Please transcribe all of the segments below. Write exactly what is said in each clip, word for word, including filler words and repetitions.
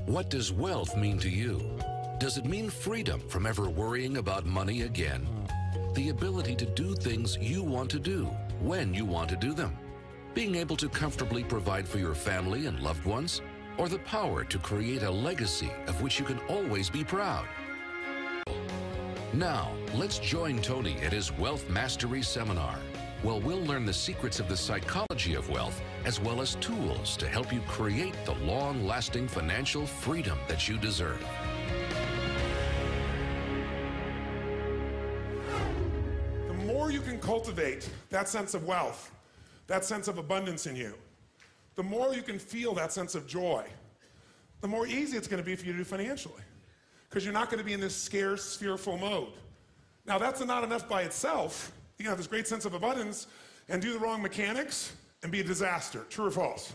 What does wealth mean to you? Does it mean freedom from ever worrying about money again? The ability to do things you want to do, when you want to do them? Being able to comfortably provide for your family and loved ones? Or the power to create a legacy of which you can always be proud? Now, let's join Tony at his Wealth Mastery Seminar. Well, we'll learn the secrets of the psychology of wealth, as well as tools to help you create the long-lasting financial freedom that you deserve. The more you can cultivate that sense of wealth, that sense of abundance in you, the more you can feel that sense of joy, the more easy it's going to be for you to do financially. Because you're not going to be in this scarce, fearful mode. Now, that's not enough by itself. You can have this great sense of abundance and do the wrong mechanics and be a disaster. True or false?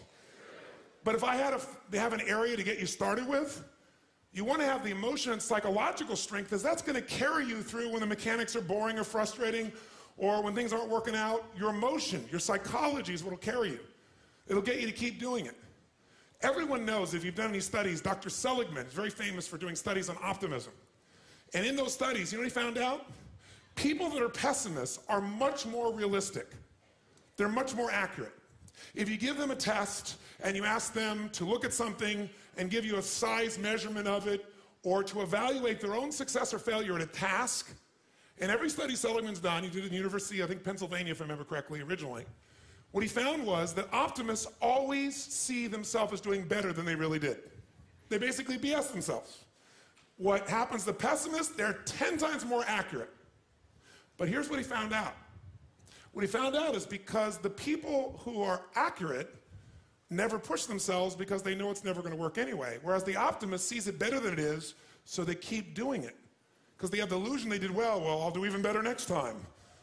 But if I had to have an area to get you started with, you want to have the emotion and psychological strength, because that's going to carry you through when the mechanics are boring or frustrating, or when things aren't working out. Your emotion, your psychology is what will carry you. It'll get you to keep doing it. Everyone knows, if you've done any studies, Doctor Seligman is very famous for doing studies on optimism. And in those studies, you know what he found out? People that are pessimists are much more realistic. They're much more accurate. If you give them a test and you ask them to look at something and give you a size measurement of it, or to evaluate their own success or failure at a task, and every study Seligman's done, he did it in the University, I think Pennsylvania, if I remember correctly, originally, what he found was that optimists always see themselves as doing better than they really did. They basically B S themselves. What happens to pessimists, they're ten times more accurate. But here's what he found out. What he found out is because the people who are accurate never push themselves because they know it's never going to work anyway. Whereas the optimist sees it better than it is, so they keep doing it. Because they have the illusion they did well, well, I'll do even better next time.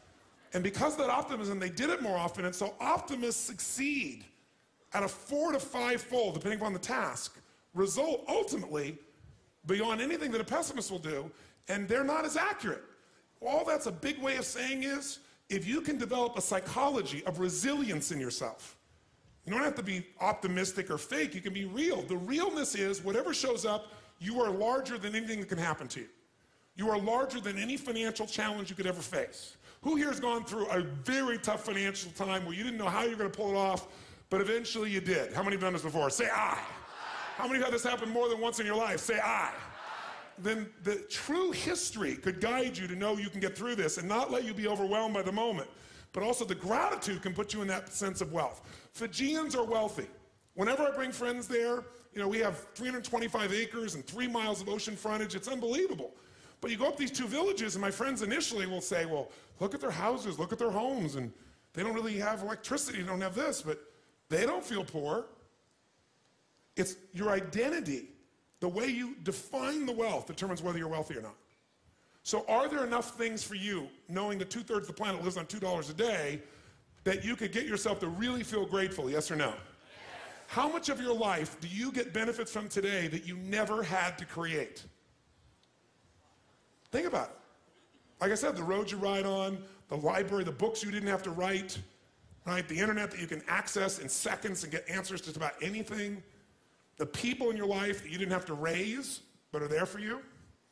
And because of that optimism, they did it more often, and so optimists succeed at a four to five fold, depending upon the task, result ultimately beyond anything that a pessimist will do, and they're not as accurate. All that's a big way of saying is, if you can develop a psychology of resilience in yourself, you don't have to be optimistic or fake, you can be real. The realness is, whatever shows up, you are larger than anything that can happen to you. You are larger than any financial challenge you could ever face. Who here has gone through a very tough financial time where you didn't know how you were going to pull it off, but eventually you did? How many have done this before? Say I. How many have had this happen more than once in your life? Say I. Then the true history could guide you to know you can get through this and not let you be overwhelmed by the moment. But also the gratitude can put you in that sense of wealth. Fijians are wealthy. Whenever I bring friends there, you know, we have three hundred twenty-five acres and three miles of ocean frontage. It's unbelievable. But you go up these two villages, and my friends initially will say, well, look at their houses, look at their homes, and they don't really have electricity, they don't have this, but they don't feel poor. It's your identity. The way you define the wealth determines whether you're wealthy or not. So are there enough things for you, knowing that two-thirds of the planet lives on two dollars a day, that you could get yourself to really feel grateful, yes or no? Yes. How much of your life do you get benefits from today that you never had to create? Think about it. Like I said, the roads you ride on, the library, the books you didn't have to write, right? The internet that you can access in seconds and get answers to just about anything. The people in your life that you didn't have to raise, but are there for you.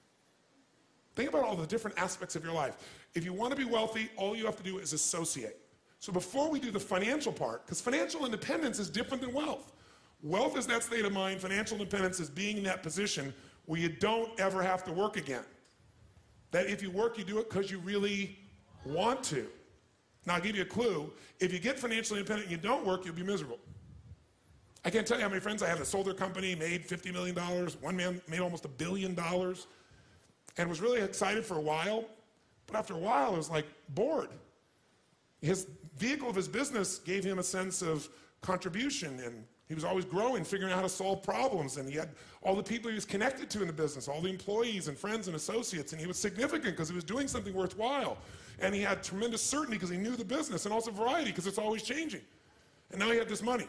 Think about all the different aspects of your life. If you want to be wealthy, all you have to do is associate. So before we do the financial part, because financial independence is different than wealth. Wealth is that state of mind. Financial independence is being in that position where you don't ever have to work again. That if you work, you do it because you really want to. Now, I'll give you a clue. If you get financially independent and you don't work, you'll be miserable. I can't tell you how many friends I have that sold their company, made fifty million dollars. One man made almost a billion dollars and was really excited for a while. But after a while, it was like bored. His vehicle of his business gave him a sense of contribution, and he was always growing, figuring out how to solve problems, and he had all the people he was connected to in the business, all the employees and friends and associates, and he was significant because he was doing something worthwhile. And he had tremendous certainty because he knew the business, and also variety because it's always changing. And now he had this money.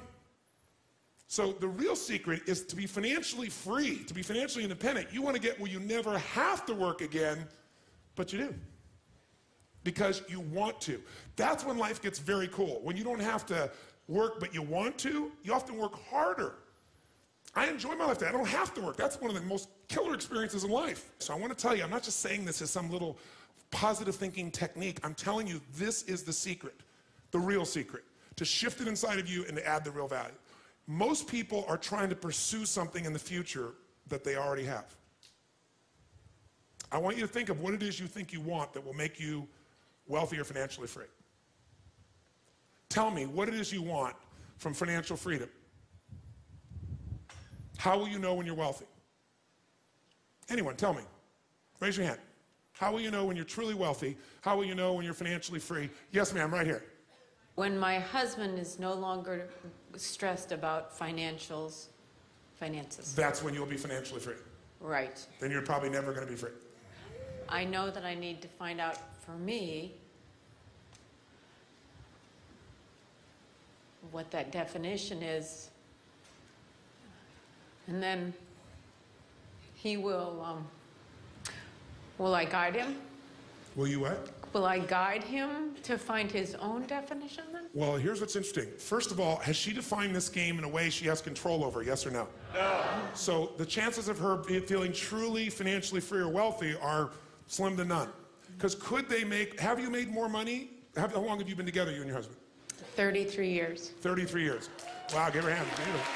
So the real secret is to be financially free, to be financially independent. You want to get where you never have to work again, but you do. Because you want to. That's when life gets very cool. When you don't have to work, but you want to, you often work harder. I enjoy my life today. I don't have to work. That's one of the most killer experiences in life. So I want to tell you, I'm not just saying this as some little positive thinking technique. I'm telling you, this is the secret, the real secret, to shift it inside of you and to add the real value. Most people are trying to pursue something in the future that they already have. I want you to think of what it is you think you want that will make you wealthy or financially free. Tell me what it is you want from financial freedom. How will you know when you're wealthy? Anyone, tell me. Raise your hand. How will you know when you're truly wealthy? How will you know when you're financially free? Yes, ma'am, right here. When my husband is no longer stressed about financials, finances. That's when you'll be financially free. Right. Then you're probably never going to be free. I know that I need to find out for me what that definition is, and then he will, um, will I guide him? Will you what? Will I guide him to find his own definition then? Well, here's what's interesting. First of all, has she defined this game in a way she has control over, yes or no? No. So the chances of her feeling truly financially free or wealthy are slim to none. Because could they make, have you made more money? How, how long have you been together, you and your husband? thirty-three years. thirty-three years. Wow, give her a hand.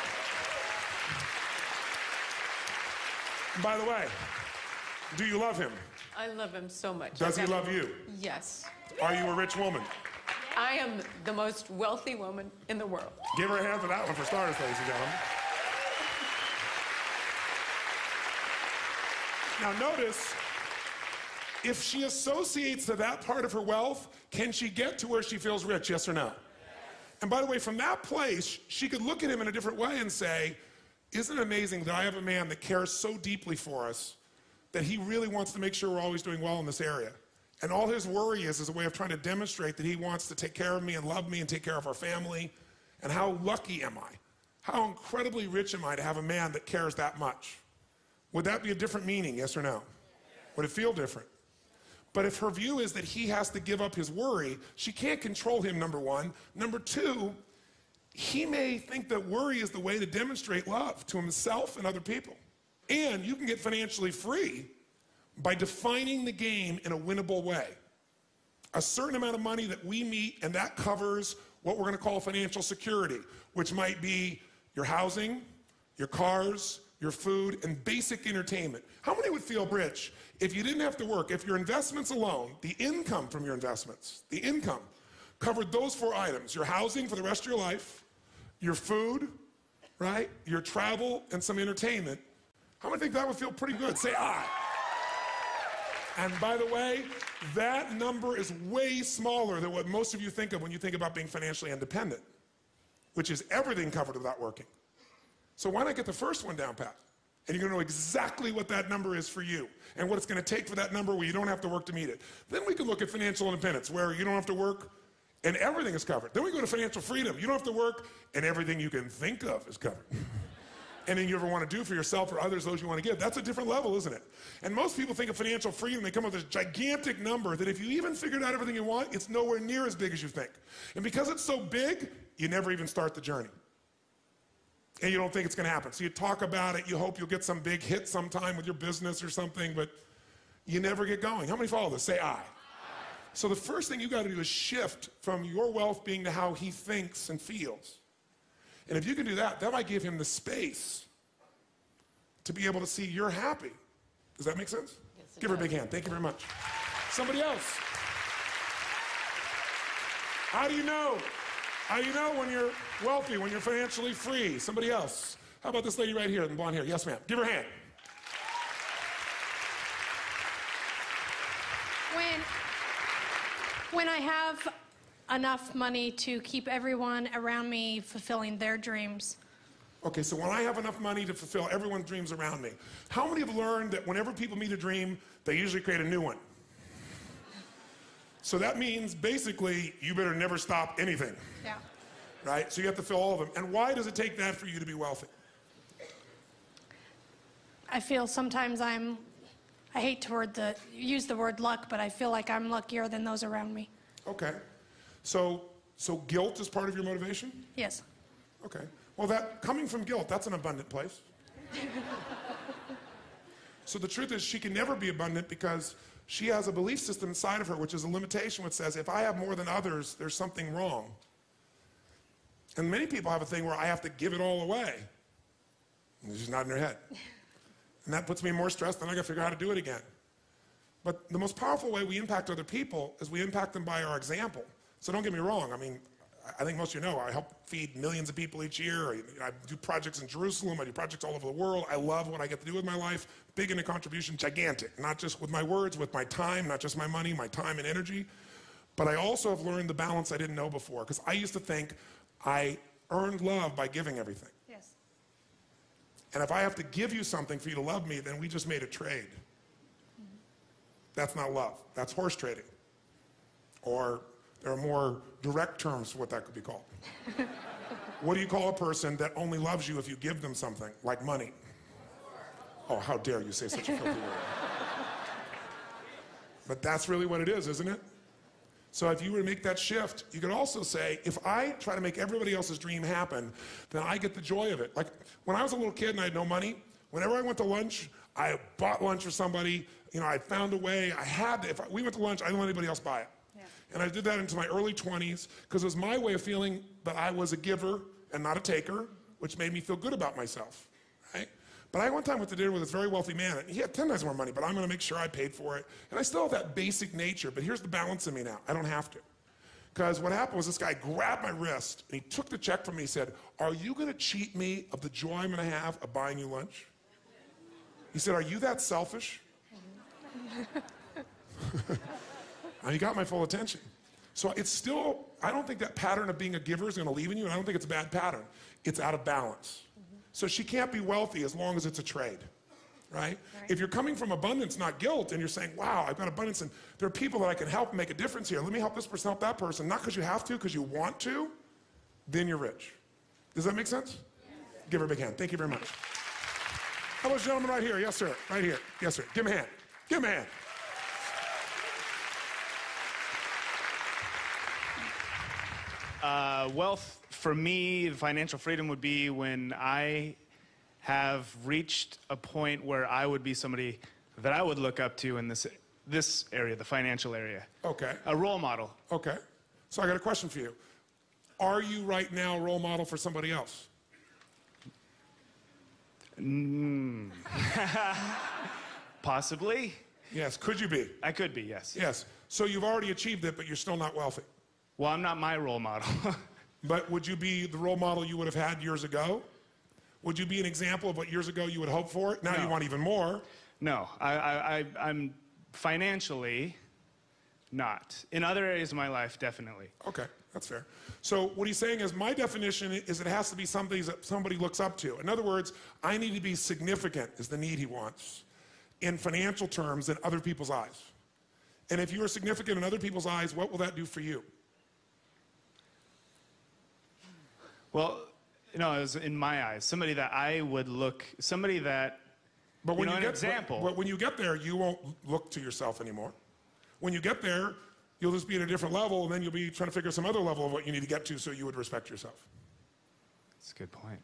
By the way, do you love him? I love him so much. Does he love you? Yes. Are you a rich woman? I am the most wealthy woman in the world. Give her a hand for that one for starters, ladies and gentlemen. Now notice, if she associates to that part of her wealth, can she get to where she feels rich, yes or no? And by the way, from that place, she could look at him in a different way and say, isn't it amazing that I have a man that cares so deeply for us that he really wants to make sure we're always doing well in this area? And all his worry is is a way of trying to demonstrate that he wants to take care of me and love me and take care of our family. And how lucky am I? How incredibly rich am I to have a man that cares that much? Would that be a different meaning, yes or no? Would it feel different? But if her view is that he has to give up his worry, she can't control him, number one. Number two, he may think that worry is the way to demonstrate love to himself and other people. And you can get financially free by defining the game in a winnable way. A certain amount of money that we meet, and that covers what we're going to call financial security, which might be your housing, your cars, your food, and basic entertainment. How many would feel rich if you didn't have to work, if your investments alone, the income from your investments, the income, covered those four items: your housing for the rest of your life, your food, right, your travel, and some entertainment? How many think that would feel pretty good? Say aye. And by the way, that number is way smaller than what most of you think of when you think about being financially independent, which is everything covered without working. So why not get the first one down pat? And you're going to know exactly what that number is for you and what it's going to take for that number where you don't have to work to meet it. Then we can look at financial independence, where you don't have to work and everything is covered. Then we go to financial freedom. You don't have to work and everything you can think of is covered. Anything you ever want to do for yourself or others, those you want to give. That's a different level, isn't it? And most people think of financial freedom, they come up with this gigantic number that if you even figured out everything you want, it's nowhere near as big as you think. And because it's so big, you never even start the journey. And you don't think it's going to happen. So you talk about it, you hope you'll get some big hit sometime with your business or something, but you never get going. How many follow this? Say aye. Aye. So the first thing you got to do is shift from your wealth being to how he thinks and feels. And if you can do that, that might give him the space to be able to see you're happy. Does that make sense? Yes, Give her does. a big hand. Thank you very much. Somebody else. How do you know? How do you know when you're wealthy, when you're financially free? Somebody else. How about this lady right here in the blonde hair? Yes, ma'am. Give her a hand. When, when I have enough money to keep everyone around me fulfilling their dreams. Okay, so when I have enough money to fulfill everyone's dreams around me, how many have learned that whenever people meet a dream, they usually create a new one? So that means basically you better never stop anything. Yeah. Right? So you have to fill all of them. And why does it take that for you to be wealthy? I feel sometimes I'm, I hate to word the, use the word luck, but I feel like I'm luckier than those around me. Okay. So, so guilt is part of your motivation? Yes. Okay. Well, that coming from guilt, that's an abundant place. So the truth is she can never be abundant because she has a belief system inside of her, which is a limitation, which says, if I have more than others, there's something wrong. And many people have a thing where I have to give it all away. And it's just not in their head. And that puts me in more stress, then I gotta figure out how to do it again. But the most powerful way we impact other people is we impact them by our example. So don't get me wrong, I mean, I think most of you know, I help feed millions of people each year. I, I do projects in Jerusalem, I do projects all over the world. I love what I get to do with my life. Big into contribution, gigantic. Not just with my words, with my time, not just my money, my time and energy. But I also have learned the balance I didn't know before, because I used to think I earned love by giving everything. Yes. And if I have to give you something for you to love me, then we just made a trade. Mm-hmm. That's not love. That's horse trading. Or there are more direct terms for what that could be called. What do you call a person that only loves you if you give them something, like money? Oh, how dare you say such a filthy word. But that's really what it is, isn't it? So if you were to make that shift, you could also say, if I try to make everybody else's dream happen, then I get the joy of it. Like, when I was a little kid and I had no money, whenever I went to lunch, I bought lunch for somebody, you know, I found a way, I had to, if I, we went to lunch, I didn't let anybody else buy it. Yeah. And I did that into my early twenties, because it was my way of feeling that I was a giver and not a taker, which made me feel good about myself, right? But I one time went to dinner with this very wealthy man, and he had ten times more money, but I'm gonna make sure I paid for it. And I still have that basic nature, but here's the balance in me now. I don't have to. Because what happened was this guy grabbed my wrist, and he took the check from me and said, are you gonna cheat me of the joy I'm gonna have of buying you lunch? He said, are you that selfish? And he got my full attention. So it's still, I don't think that pattern of being a giver is gonna leave in you, and I don't think it's a bad pattern. It's out of balance. So she can't be wealthy as long as it's a trade, right? right? If you're coming from abundance, not guilt, and you're saying, wow, I've got abundance, and there are people that I can help make a difference here. Let me help this person, help that person, not because you have to, because you want to, then you're rich. Does that make sense? Yes. Give her a big hand. Thank you very much. How about this gentleman right here? Yes, sir. Right here. Yes, sir. Give him a hand. Give him a hand. Uh, wealth, for me, financial freedom would be when I have reached a point where I would be somebody that I would look up to in this, this area, the financial area. Okay. A role model. Okay. So I got a question for you. Are you right now a role model for somebody else? Mm. Possibly. Yes. Could you be? I could be, yes. Yes. So you've already achieved it, but you're still not wealthy. Well, I'm not my role model. But would you be the role model you would have had years ago? Would you be an example of what years ago you would hope for? Now No. you want even more. No, I, I, I, I'm financially not. In other areas of my life, definitely. Okay, that's fair. So what he's saying is, my definition is it has to be something that somebody looks up to. In other words, I need to be significant is the need he wants in financial terms in other people's eyes. And if you are significant in other people's eyes, what will that do for you? Well, you know, it was in my eyes, somebody that I would look, somebody that, But when you know, you an get, example. But, but when you get there, you won't look to yourself anymore. When you get there, you'll just be at a different level, and then you'll be trying to figure some other level of what you need to get to so you would respect yourself. That's a good point.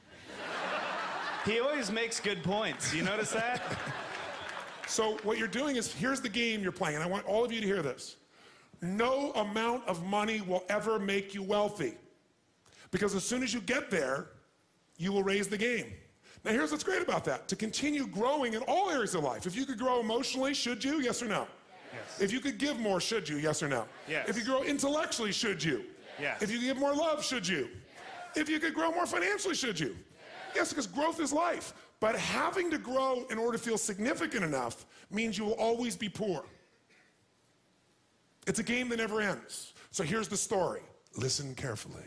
He always makes good points. You notice that? So what you're doing is, here's the game you're playing, and I want all of you to hear this. No amount of money will ever make you wealthy. Because as soon as you get there, you will raise the game. Now here's what's great about that. To continue growing in all areas of life. If you could grow emotionally, should you? Yes or no? Yes. If you could give more, should you? Yes or no? Yes. If you grow intellectually, should you? Yes. If you could give more love, should you? Yes. If you could grow more financially, should you? Yes, yes, because growth is life. But having to grow in order to feel significant enough means you will always be poor. It's a game that never ends. So here's the story. Listen carefully.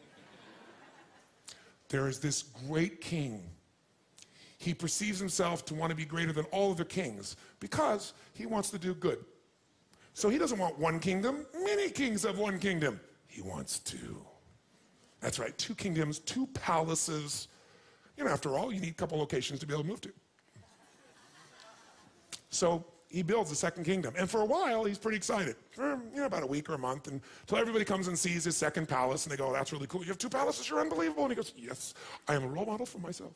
There is this great king. He perceives himself to want to be greater than all other kings because he wants to do good. So he doesn't want one kingdom. Many kings have one kingdom. He wants two. That's right, two kingdoms, two palaces. You know, after all, you need a couple locations to be able to move to. So he builds a second kingdom. And for a while, he's pretty excited. For you know, about a week or a month, until everybody comes and sees his second palace, and they go, oh, that's really cool. You have two palaces, you're unbelievable. And he goes, yes, I am a role model for myself.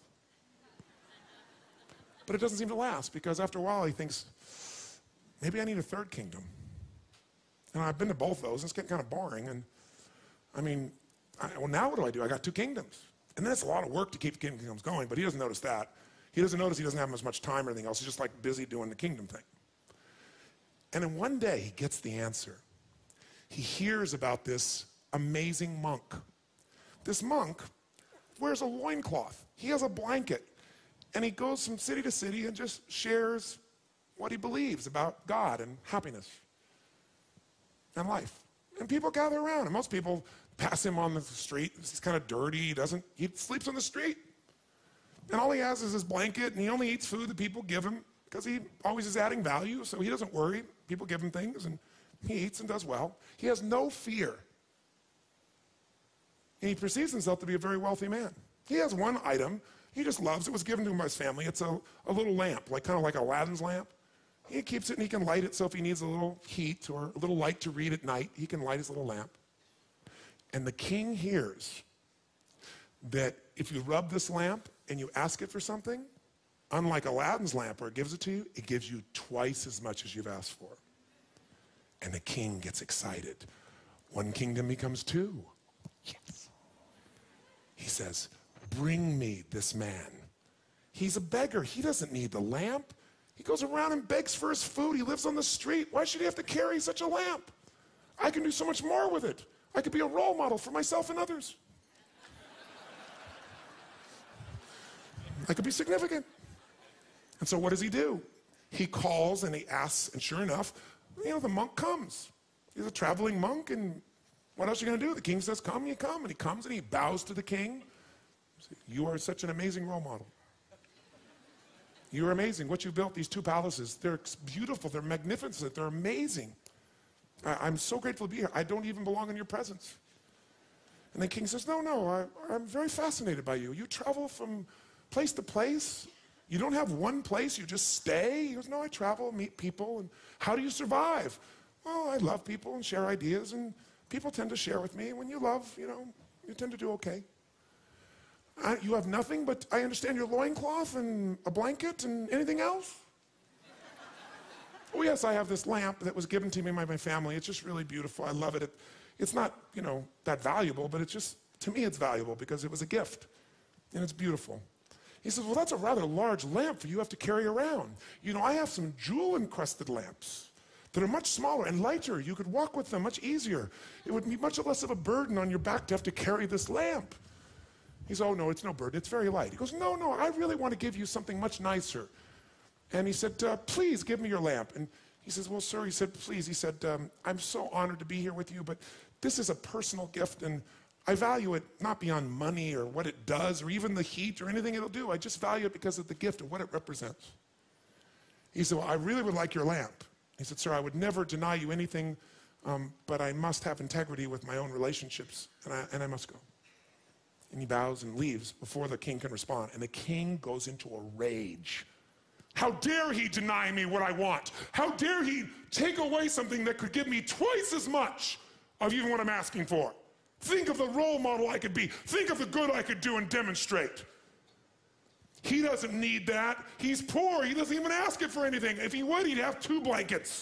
But it doesn't seem to last, because after a while, he thinks, maybe I need a third kingdom. And I've been to both those, and it's getting kind of boring. And I mean, I, well, now what do I do? I got two kingdoms. And then it's a lot of work to keep kingdoms going, but he doesn't notice that. He doesn't notice he doesn't have as much time or anything else. He's just like busy doing the kingdom thing. And then one day he gets the answer. He hears about this amazing monk. This monk wears a loincloth. He has a blanket. And he goes from city to city and just shares what he believes about God and happiness and life. And people gather around. And most people pass him on the street. He's kind of dirty. He doesn't, he sleeps on the street. And all he has is his blanket, and he only eats food that people give him because he always is adding value, so he doesn't worry. People give him things, and he eats and does well. He has no fear. And he perceives himself to be a very wealthy man. He has one item he just loves. It was given to him by his family. It's a, a little lamp, like kind of like Aladdin's lamp. He keeps it, and he can light it, so if he needs a little heat or a little light to read at night, he can light his little lamp. And the king hears that if you rub this lamp and you ask it for something, unlike Aladdin's lamp where it gives it to you, it gives you twice as much as you've asked for. And the king gets excited. One kingdom becomes two. Yes. He says, bring me this man. He's a beggar. He doesn't need the lamp. He goes around and begs for his food. He lives on the street. Why should he have to carry such a lamp? I can do so much more with it. I could be a role model for myself and others. I could be significant. And so what does he do? He calls and he asks, and sure enough, you know, the monk comes. He's a traveling monk, and what else are you going to do? The king says, come, you come. And he comes and he bows to the king. You are such an amazing role model. You're amazing. What you built, these two palaces, they're beautiful, they're magnificent, they're amazing. I, I'm so grateful to be here. I don't even belong in your presence. And the king says, no, no, I, I'm very fascinated by you. You travel from place to place. You don't have one place, you just stay. He goes, no, I travel, meet people, and how do you survive? Well, I love people and share ideas, and people tend to share with me. When you love, you know, you tend to do okay. I, you have nothing, but I understand your loincloth and a blanket and anything else? Oh, yes, I have this lamp that was given to me by my family. It's just really beautiful. I love it. it. It's not, you know, that valuable, but it's just, to me, it's valuable because it was a gift, and it's beautiful. He says, well, that's a rather large lamp for you have to carry around. You know, I have some jewel-encrusted lamps that are much smaller and lighter. You could walk with them much easier. It would be much less of a burden on your back to have to carry this lamp. He says, oh, no, it's no burden. It's very light. He goes, no, no, I really want to give you something much nicer. And he said, uh, please give me your lamp. And he says, well, sir, he said, please. He said, um, I'm so honored to be here with you, but this is a personal gift, and I value it not beyond money or what it does or even the heat or anything it'll do. I just value it because of the gift and what it represents. He said, well, I really would like your lamp. He said, sir, I would never deny you anything, um, but I must have integrity with my own relationships, and I, and I must go. And he bows and leaves before the king can respond. And the king goes into a rage. How dare he deny me what I want? How dare he take away something that could give me twice as much of even what I'm asking for? Think of the role model I could be. Think of the good I could do and demonstrate. He doesn't need that. He's poor. He doesn't even ask it for anything. If he would, he'd have two blankets.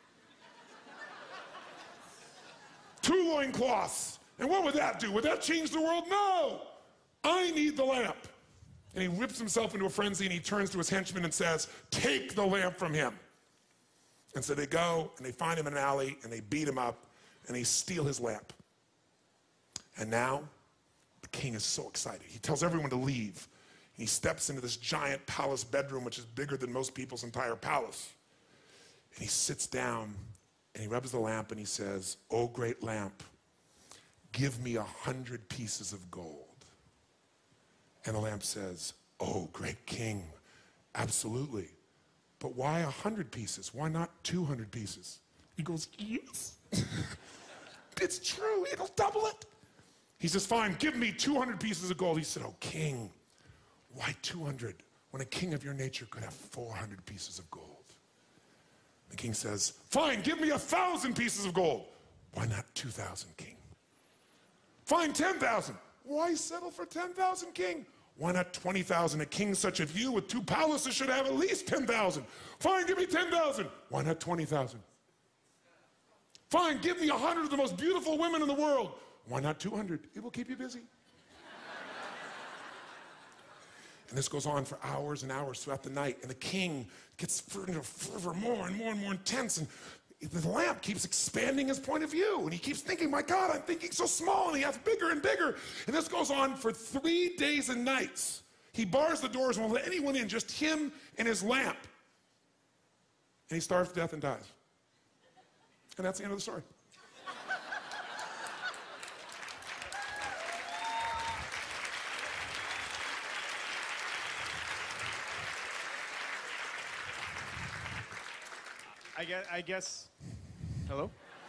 Two loincloths. And what would that do? Would that change the world? No. I need the lamp. And he whips himself into a frenzy, and he turns to his henchman and says, take the lamp from him. And so they go, and they find him in an alley, and they beat him up, and they steal his lamp. And now, the king is so excited. He tells everyone to leave. And he steps into this giant palace bedroom, which is bigger than most people's entire palace. And he sits down, and he rubs the lamp, and he says, oh, great lamp, give me a hundred pieces of gold. And the lamp says, oh, great king, absolutely. But why a hundred pieces? Why not two hundred pieces? He goes, yes. It's true, it'll double it. He says, fine, give me two hundred pieces of gold. He said, oh, king, why two hundred when a king of your nature could have four hundred pieces of gold? king says, fine, give me a thousand pieces of gold. Why not two thousand, king? Fine, ten thousand. Why settle for ten thousand, king? Why not twenty thousand? A king such as you with two palaces should have at least ten thousand. Fine, give me ten thousand. Why not twenty thousand? Fine, give me a hundred of the most beautiful women in the world. Why not two hundred? It will keep you busy. And this goes on for hours and hours throughout the night. And the king gets into fervor more and more and more intense. And the lamp keeps expanding his point of view. And he keeps thinking, my God, I'm thinking so small. And he gets bigger and bigger. And this goes on for three days and nights. He bars the doors and won't let anyone in, just him and his lamp. And he starves to death and dies. And that's the end of the story. I guess, I guess, hello?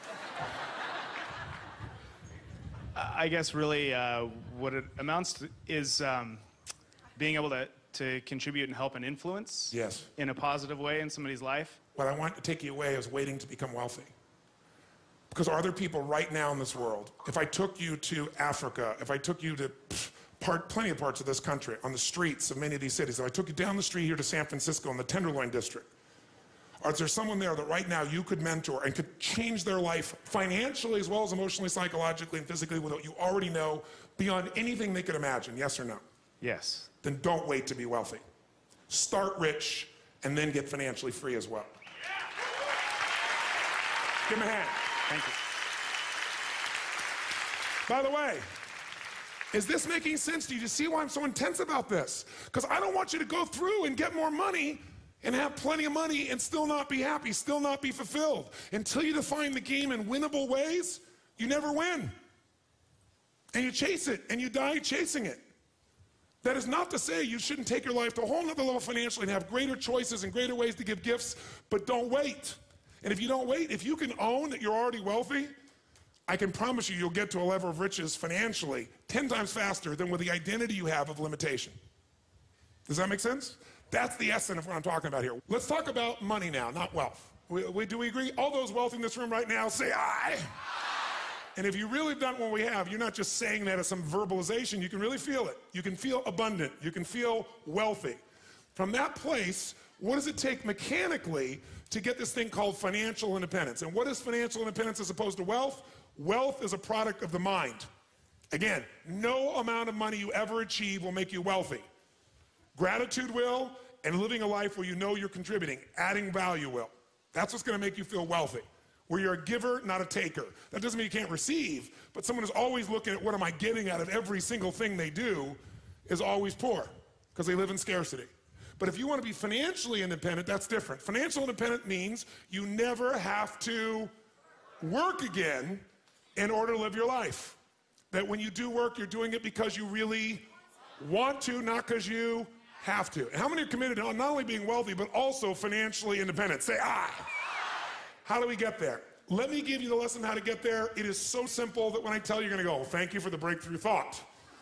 I guess really uh, what it amounts to is um, being able to, to contribute and help and influence Yes. in a positive way in somebody's life. What I want to take you away is waiting to become wealthy. Because are there people right now in this world, if I took you to Africa, if I took you to pff, part, plenty of parts of this country, on the streets of many of these cities, if I took you down the street here to San Francisco in the Tenderloin District, or is there someone there that right now you could mentor and could change their life financially as well as emotionally, psychologically, and physically with what you already know beyond anything they could imagine? Yes or no? Yes. Then don't wait to be wealthy. Start rich and then get financially free as well. Give him a hand. Thank you. By the way, is this making sense to you? Do you see why I'm so intense about this? Because I don't want you to go through and get more money and have plenty of money and still not be happy, still not be fulfilled. Until you define the game in winnable ways, you never win. And you chase it, and you die chasing it. That is not to say you shouldn't take your life to a whole nother level financially and have greater choices and greater ways to give gifts, but don't wait. And if you don't wait, if you can own that you're already wealthy, I can promise you you'll get to a level of riches financially ten times faster than with the identity you have of limitation. Does that make sense? That's the essence of what I'm talking about here. Let's talk about money now, not wealth. We, we, do we agree? All those wealthy in this room right now, say aye. And if you really have done what we have, you're not just saying that as some verbalization, you can really feel it. You can feel abundant. You can feel wealthy. From that place, what does it take mechanically to get this thing called financial independence? And what is financial independence as opposed to wealth? Wealth is a product of the mind. Again, no amount of money you ever achieve will make you wealthy. Gratitude will, and living a life where you know you're contributing, adding value will. That's what's going to make you feel wealthy, where you're a giver, not a taker. That doesn't mean you can't receive, but someone who's always looking at what am I getting out of every single thing they do is always poor, because they live in scarcity. But if you want to be financially independent, that's different. Financial independent means you never have to work again in order to live your life. That when you do work, you're doing it because you really want to, not because you have to. And how many are committed to not only being wealthy, but also financially independent? Say aye. How do we get there? Let me give you the lesson how to get there. It is so simple that when I tell you, you're going to go, well, thank you for the breakthrough thought.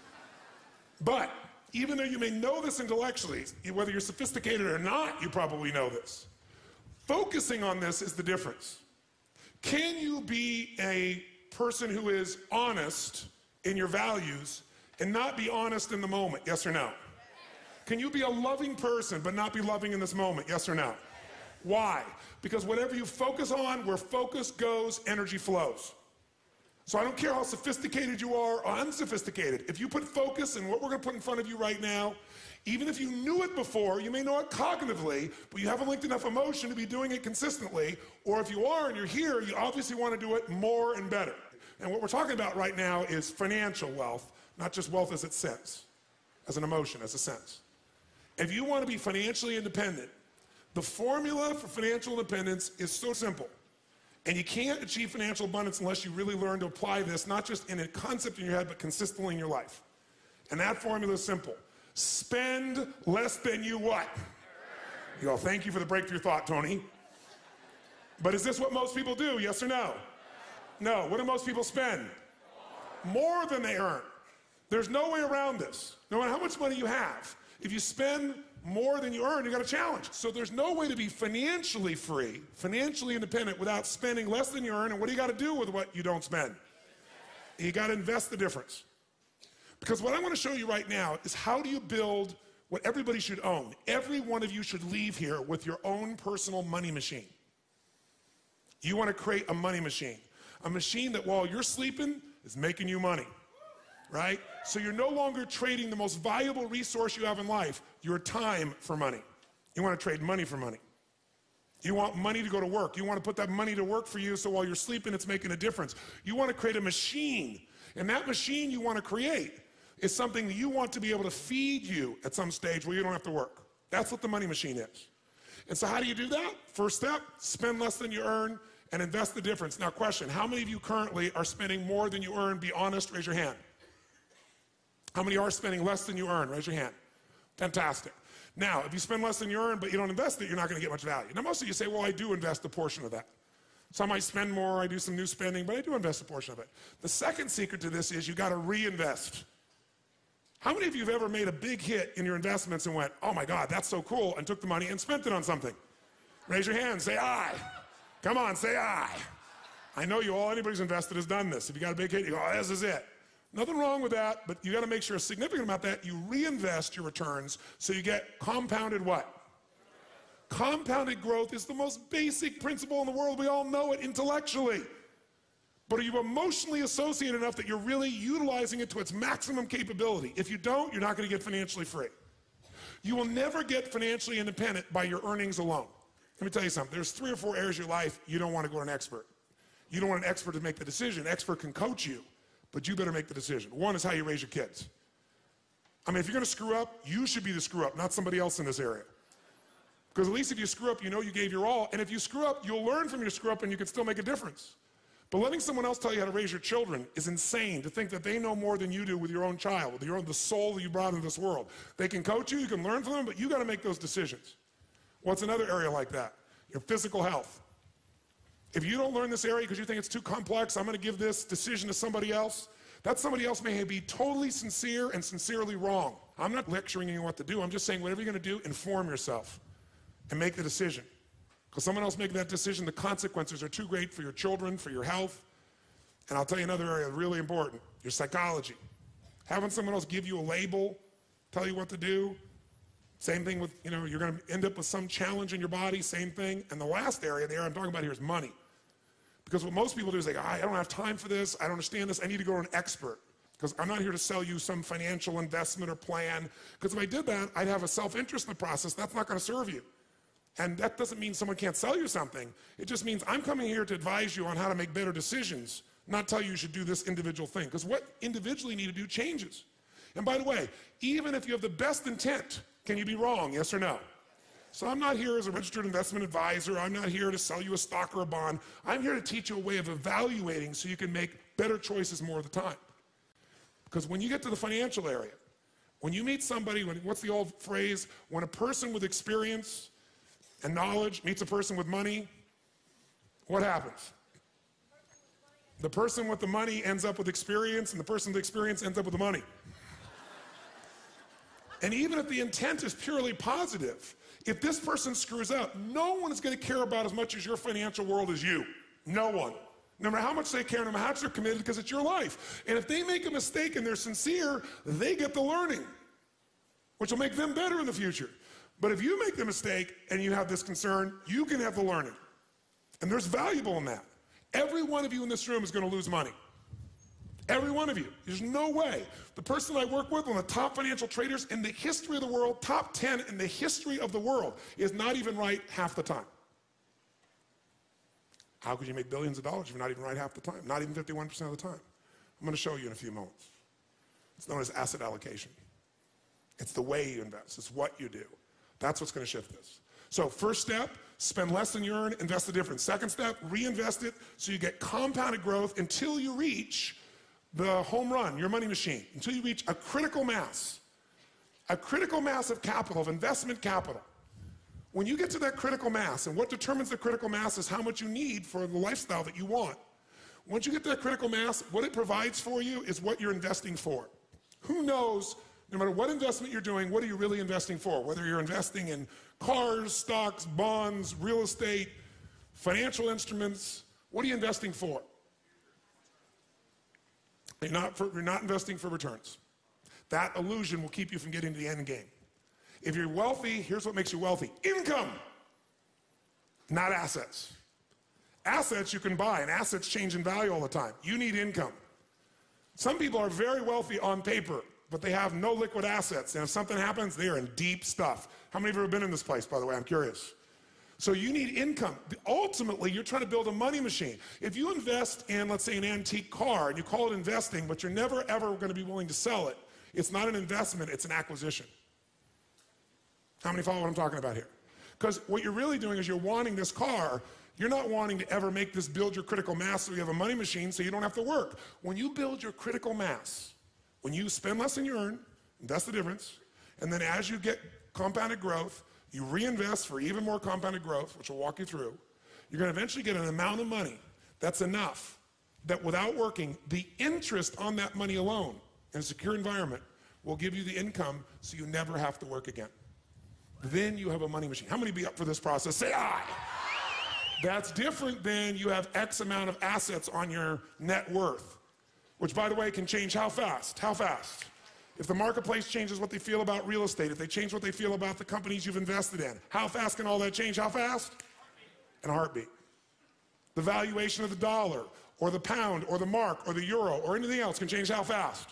But even though you may know this intellectually, whether you're sophisticated or not, you probably know this. Focusing on this is the difference. Can you be a person who is honest in your values and not be honest in the moment? Yes or no? Can you be a loving person but not be loving in this moment? Yes or no? Why? Because whatever you focus on, where focus goes, energy flows. So I don't care how sophisticated you are or unsophisticated. If you put focus in what we're going to put in front of you right now, even if you knew it before, you may know it cognitively, but you haven't linked enough emotion to be doing it consistently. Or if you are and you're here, you obviously want to do it more and better. And what we're talking about right now is financial wealth, not just wealth as it says, as an emotion, as a sense. If you want to be financially independent, the formula for financial independence is so simple. And you can't achieve financial abundance unless you really learn to apply this, not just in a concept in your head, but consistently in your life. And that formula is simple. Spend less than you what? You go, thank you for the breakthrough thought, Tony. But is this what most people do, yes or no? No. What do most people spend? More than they earn. There's no way around this. No matter how much money you have, if you spend more than you earn, you got a challenge. So there's no way to be financially free, financially independent without spending less than you earn. And what do you got to do with what you don't spend? You got to invest the difference. Because what I want to show you right now is how do you build what everybody should own. Every one of you should leave here with your own personal money machine. You want to create a money machine. A machine that while you're sleeping is making you money, right? So you're no longer trading the most valuable resource you have in life, your time, for money. You want to trade money for money. You want money to go to work. You want to put that money to work for you so while you're sleeping it's making a difference. You want to create a machine, and that machine you want to create is something that you want to be able to feed you at some stage where you don't have to work. That's what the money machine is. And so how do you do that? First step, spend less than you earn and invest the difference. Now question, how many of you currently are spending more than you earn? Be honest, raise your hand. How many are spending less than you earn? Raise your hand. Fantastic. Now, if you spend less than you earn but you don't invest it, you're not going to get much value. Now most of you say, well, I do invest a portion of that. So I might spend more, I do some new spending, but I do invest a portion of it. The second secret to this is you got to reinvest. How many of you have ever made a big hit in your investments and went, oh my God, that's so cool, and took the money and spent it on something? Raise your hand, say aye. Come on, say aye. I know you all, anybody's invested has done this. If you got a big hit, you go, oh, this is it. Nothing wrong with that, but you got to make sure a significant amount of that, you reinvest your returns so you get compounded what? Compounded growth is the most basic principle in the world. We all know it intellectually. But are you emotionally associated enough that you're really utilizing it to its maximum capability? If you don't, you're not going to get financially free. You will never get financially independent by your earnings alone. Let me tell you something. There's three or four areas of your life you don't want to go to an expert. You don't want an expert to make the decision. An expert can coach you, but you better make the decision. One is how you raise your kids. I mean, if you're going to screw up, you should be the screw up, not somebody else in this area. Because at least if you screw up, you know you gave your all. And if you screw up, you'll learn from your screw up and you can still make a difference. But letting someone else tell you how to raise your children is insane, to think that they know more than you do with your own child, with your own, the soul that you brought into this world. They can coach you, you can learn from them, but you got to make those decisions. What's another area like that? Your physical health. If you don't learn this area because you think it's too complex, I'm going to give this decision to somebody else, that somebody else may be totally sincere and sincerely wrong. I'm not lecturing you what to do. I'm just saying whatever you're going to do, inform yourself and make the decision. Because someone else making that decision, the consequences are too great for your children, for your health. And I'll tell you another area really important, your psychology. Having someone else give you a label, tell you what to do. Same thing with, you know, you're going to end up with some challenge in your body, same thing. And the last area, the area I'm talking about here is money. Because what most people do is they go, I don't have time for this, I don't understand this, I need to go to an expert. Because I'm not here to sell you some financial investment or plan. Because if I did that, I'd have a self-interest in the process. That's not going to serve you. And that doesn't mean someone can't sell you something. It just means I'm coming here to advise you on how to make better decisions, not tell you you should do this individual thing. Because what individually you need to do changes. And by the way, even if you have the best intent, can you be wrong, yes or no? So I'm not here as a registered investment advisor. I'm not here to sell you a stock or a bond. I'm here to teach you a way of evaluating so you can make better choices more of the time. Because when you get to the financial area, when you meet somebody, when, what's the old phrase? When a person with experience and knowledge meets a person with money, what happens? The person with the money ends up with experience, and the person with experience ends up with the money. And even if the intent is purely positive, if this person screws up, no one is going to care about as much as your financial world as you. No one. No matter how much they care, no matter how much they're committed, because it's your life. And if they make a mistake and they're sincere, they get the learning, which will make them better in the future. But if you make the mistake and you have this concern, you can have the learning. And there's valuable in that. Every one of you in this room is going to lose money. Every one of you. There's no way. The person I work with, one of the top financial traders in the history of the world, top ten in the history of the world, is not even right half the time. How could you make billions of dollars if you're not even right half the time? Not even fifty-one percent of the time. I'm going to show you in a few moments. It's known as asset allocation. It's the way you invest. It's what you do. That's what's going to shift this. So first step, spend less than you earn, invest the difference. Second step, reinvest it so you get compounded growth until you reach the home run, your money machine, until you reach a critical mass. A critical mass of capital, of investment capital. When you get to that critical mass, and what determines the critical mass is how much you need for the lifestyle that you want. Once you get to that critical mass, what it provides for you is what you're investing for. Who knows, No matter what investment you're doing, what are you really investing for? Whether you're investing in cars, stocks, bonds, real estate, financial instruments, what are you investing for? You're not, for, you're not investing for returns. That illusion will keep you from getting to the end game. If you're wealthy, here's what makes you wealthy. Income, not assets. Assets you can buy, and assets change in value all the time. You need income. Some people are very wealthy on paper, but they have no liquid assets. And if something happens, they are in deep stuff. How many of you have ever been in this place, by the way? I'm curious. So you need income. Ultimately, you're trying to build a money machine. If you invest in, let's say, an antique car, and you call it investing, but you're never, ever going to be willing to sell it, it's not an investment, it's an acquisition. How many follow what I'm talking about here? Because what you're really doing is you're wanting this car. You're not wanting to ever make this build your critical mass so you have a money machine so you don't have to work. When you build your critical mass, when you spend less than you earn, that's the difference, and then as you get compounded growth, you reinvest for even more compounded growth, which will walk you through, you're going to eventually get an amount of money that's enough that without working, the interest on that money alone in a secure environment will give you the income so you never have to work again. Then you have a money machine. How many be up for this process? Say aye. That's different than you have X amount of assets on your net worth, which, by the way, can change how fast? How fast? If the marketplace changes what they feel about real estate, if they change what they feel about the companies you've invested in, how fast can all that change? How fast? In a heartbeat. The valuation of the dollar, or the pound, or the mark, or the euro, or anything else can change how fast?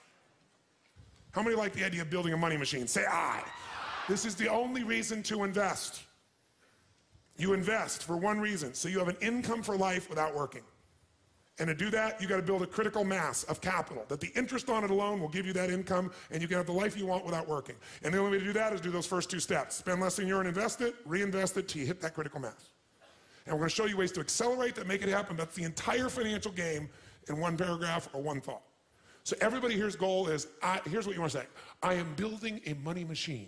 How many like the idea of building a money machine? Say aye. This is the only reason to invest. You invest for one reason, so you have an income for life without working. And to do that, you got to build a critical mass of capital, that the interest on it alone will give you that income, and you can have the life you want without working. And the only way to do that is do those first two steps. Spend less than you earn, invest it, reinvest it till you hit that critical mass. And we're going to show you ways to accelerate that, make it happen. That's the entire financial game in one paragraph or one thought. So everybody here's goal is, I, here's what you want to say. I am building a money machine.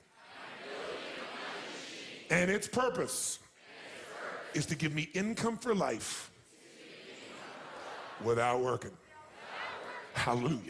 And its purpose is to give me income for life without working. Hallelujah.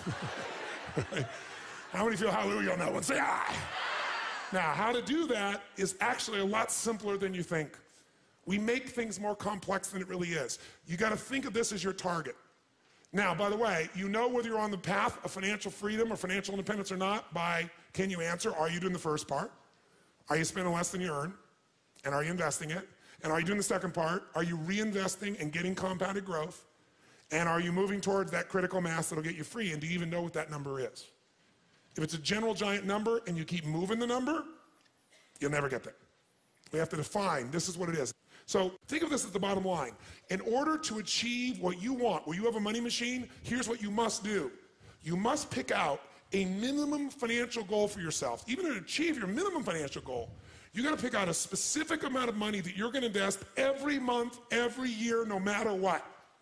How many feel hallelujah on that one? Say aye. Now, how to do that is actually a lot simpler than you think. We make things more complex than it really is. You got to think of this as your target. Now, by the way, you know whether you're on the path of financial freedom or financial independence or not by, can you answer, are you doing the first part? Are you spending less than you earn? And are you investing it? And are you doing the second part? Are you reinvesting and getting compounded growth? And are you moving towards that critical mass that'll get you free? And do you even know what that number is? If it's a general giant number and you keep moving the number, you'll never get there. We have to define, this is what it is. So think of this as the bottom line. In order to achieve what you want, where you have a money machine, here's what you must do. You must pick out a minimum financial goal for yourself. Even to achieve your minimum financial goal, you got to pick out a specific amount of money that you're going to invest every month, every year, no matter what.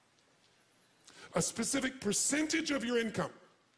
A specific percentage of your income.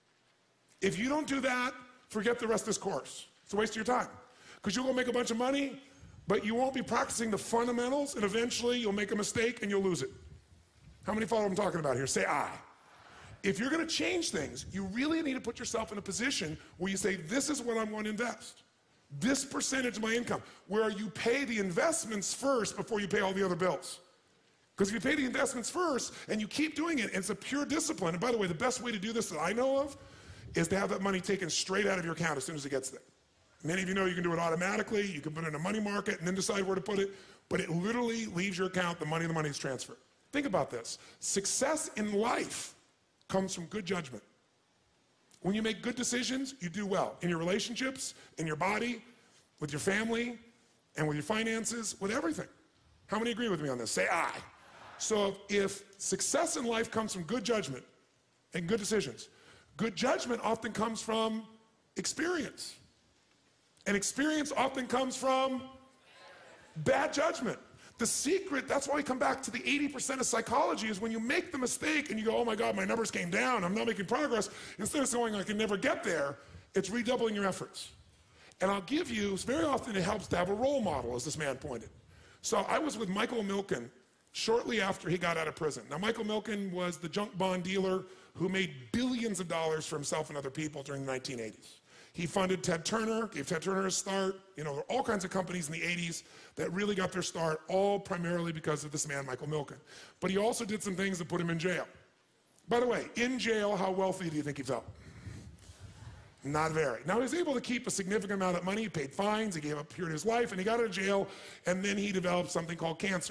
If you don't do that, forget the rest of this course. It's a waste of your time. Because you'll go make a bunch of money, but you won't be practicing the fundamentals, and eventually you'll make a mistake and you'll lose it. How many follow what I'm talking about here? Say aye. If you're going to change things, you really need to put yourself in a position where you say, this is what I'm going to invest. This percentage of my income, where you pay the investments first before you pay all the other bills. Because if you pay the investments first and you keep doing it, and it's a pure discipline. And by the way, the best way to do this that I know of is to have that money taken straight out of your account as soon as it gets there. Many of you know you can do it automatically. You can put it in a money market and then decide where to put it. But it literally leaves your account, the money, the money is transferred. Think about this. Success in life comes from good judgment. When you make good decisions, you do well. In your relationships, in your body, with your family, and with your finances, with everything. How many agree with me on this? Say aye. So if success in life comes from good judgment and good decisions, good judgment often comes from experience. And experience often comes from bad judgment. The secret, that's why we come back to the eighty percent of psychology, is when you make the mistake and you go, oh my God, my numbers came down, I'm not making progress, instead of saying I can never get there, it's redoubling your efforts. And I'll give you, very often it helps to have a role model, as this man pointed. So I was with Michael Milken shortly after he got out of prison. Now, Michael Milken was the junk bond dealer who made billions of dollars for himself and other people during the nineteen eighties. He funded Ted Turner, gave Ted Turner a start. You know, there were all kinds of companies in the eighties that really got their start, all primarily because of this man, Michael Milken. But he also did some things that put him in jail. By the way, in jail, how wealthy do you think he felt? Not very. Now, he was able to keep a significant amount of money. He paid fines, he gave up a period of his life, and he got out of jail, and then he developed something called cancer.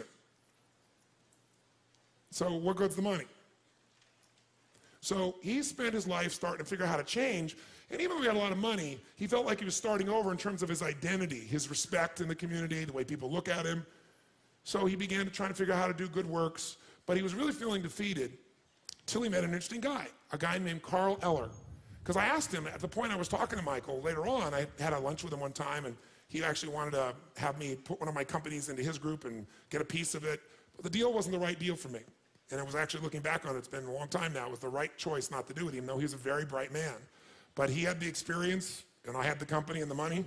So what good's the money? So he spent his life starting to figure out how to change, and even though he had a lot of money, he felt like he was starting over in terms of his identity, his respect in the community, the way people look at him. So he began to try to figure out how to do good works, but he was really feeling defeated till he met an interesting guy, a guy named Carl Eller. Because I asked him, at the point I was talking to Michael, later on, I had a lunch with him one time, and he actually wanted to have me put one of my companies into his group and get a piece of it. But the deal wasn't the right deal for me. And I was actually looking back on it, it's been a long time now, it was the right choice not to do it, even though he was a very bright man. But he had the experience, and I had the company and the money.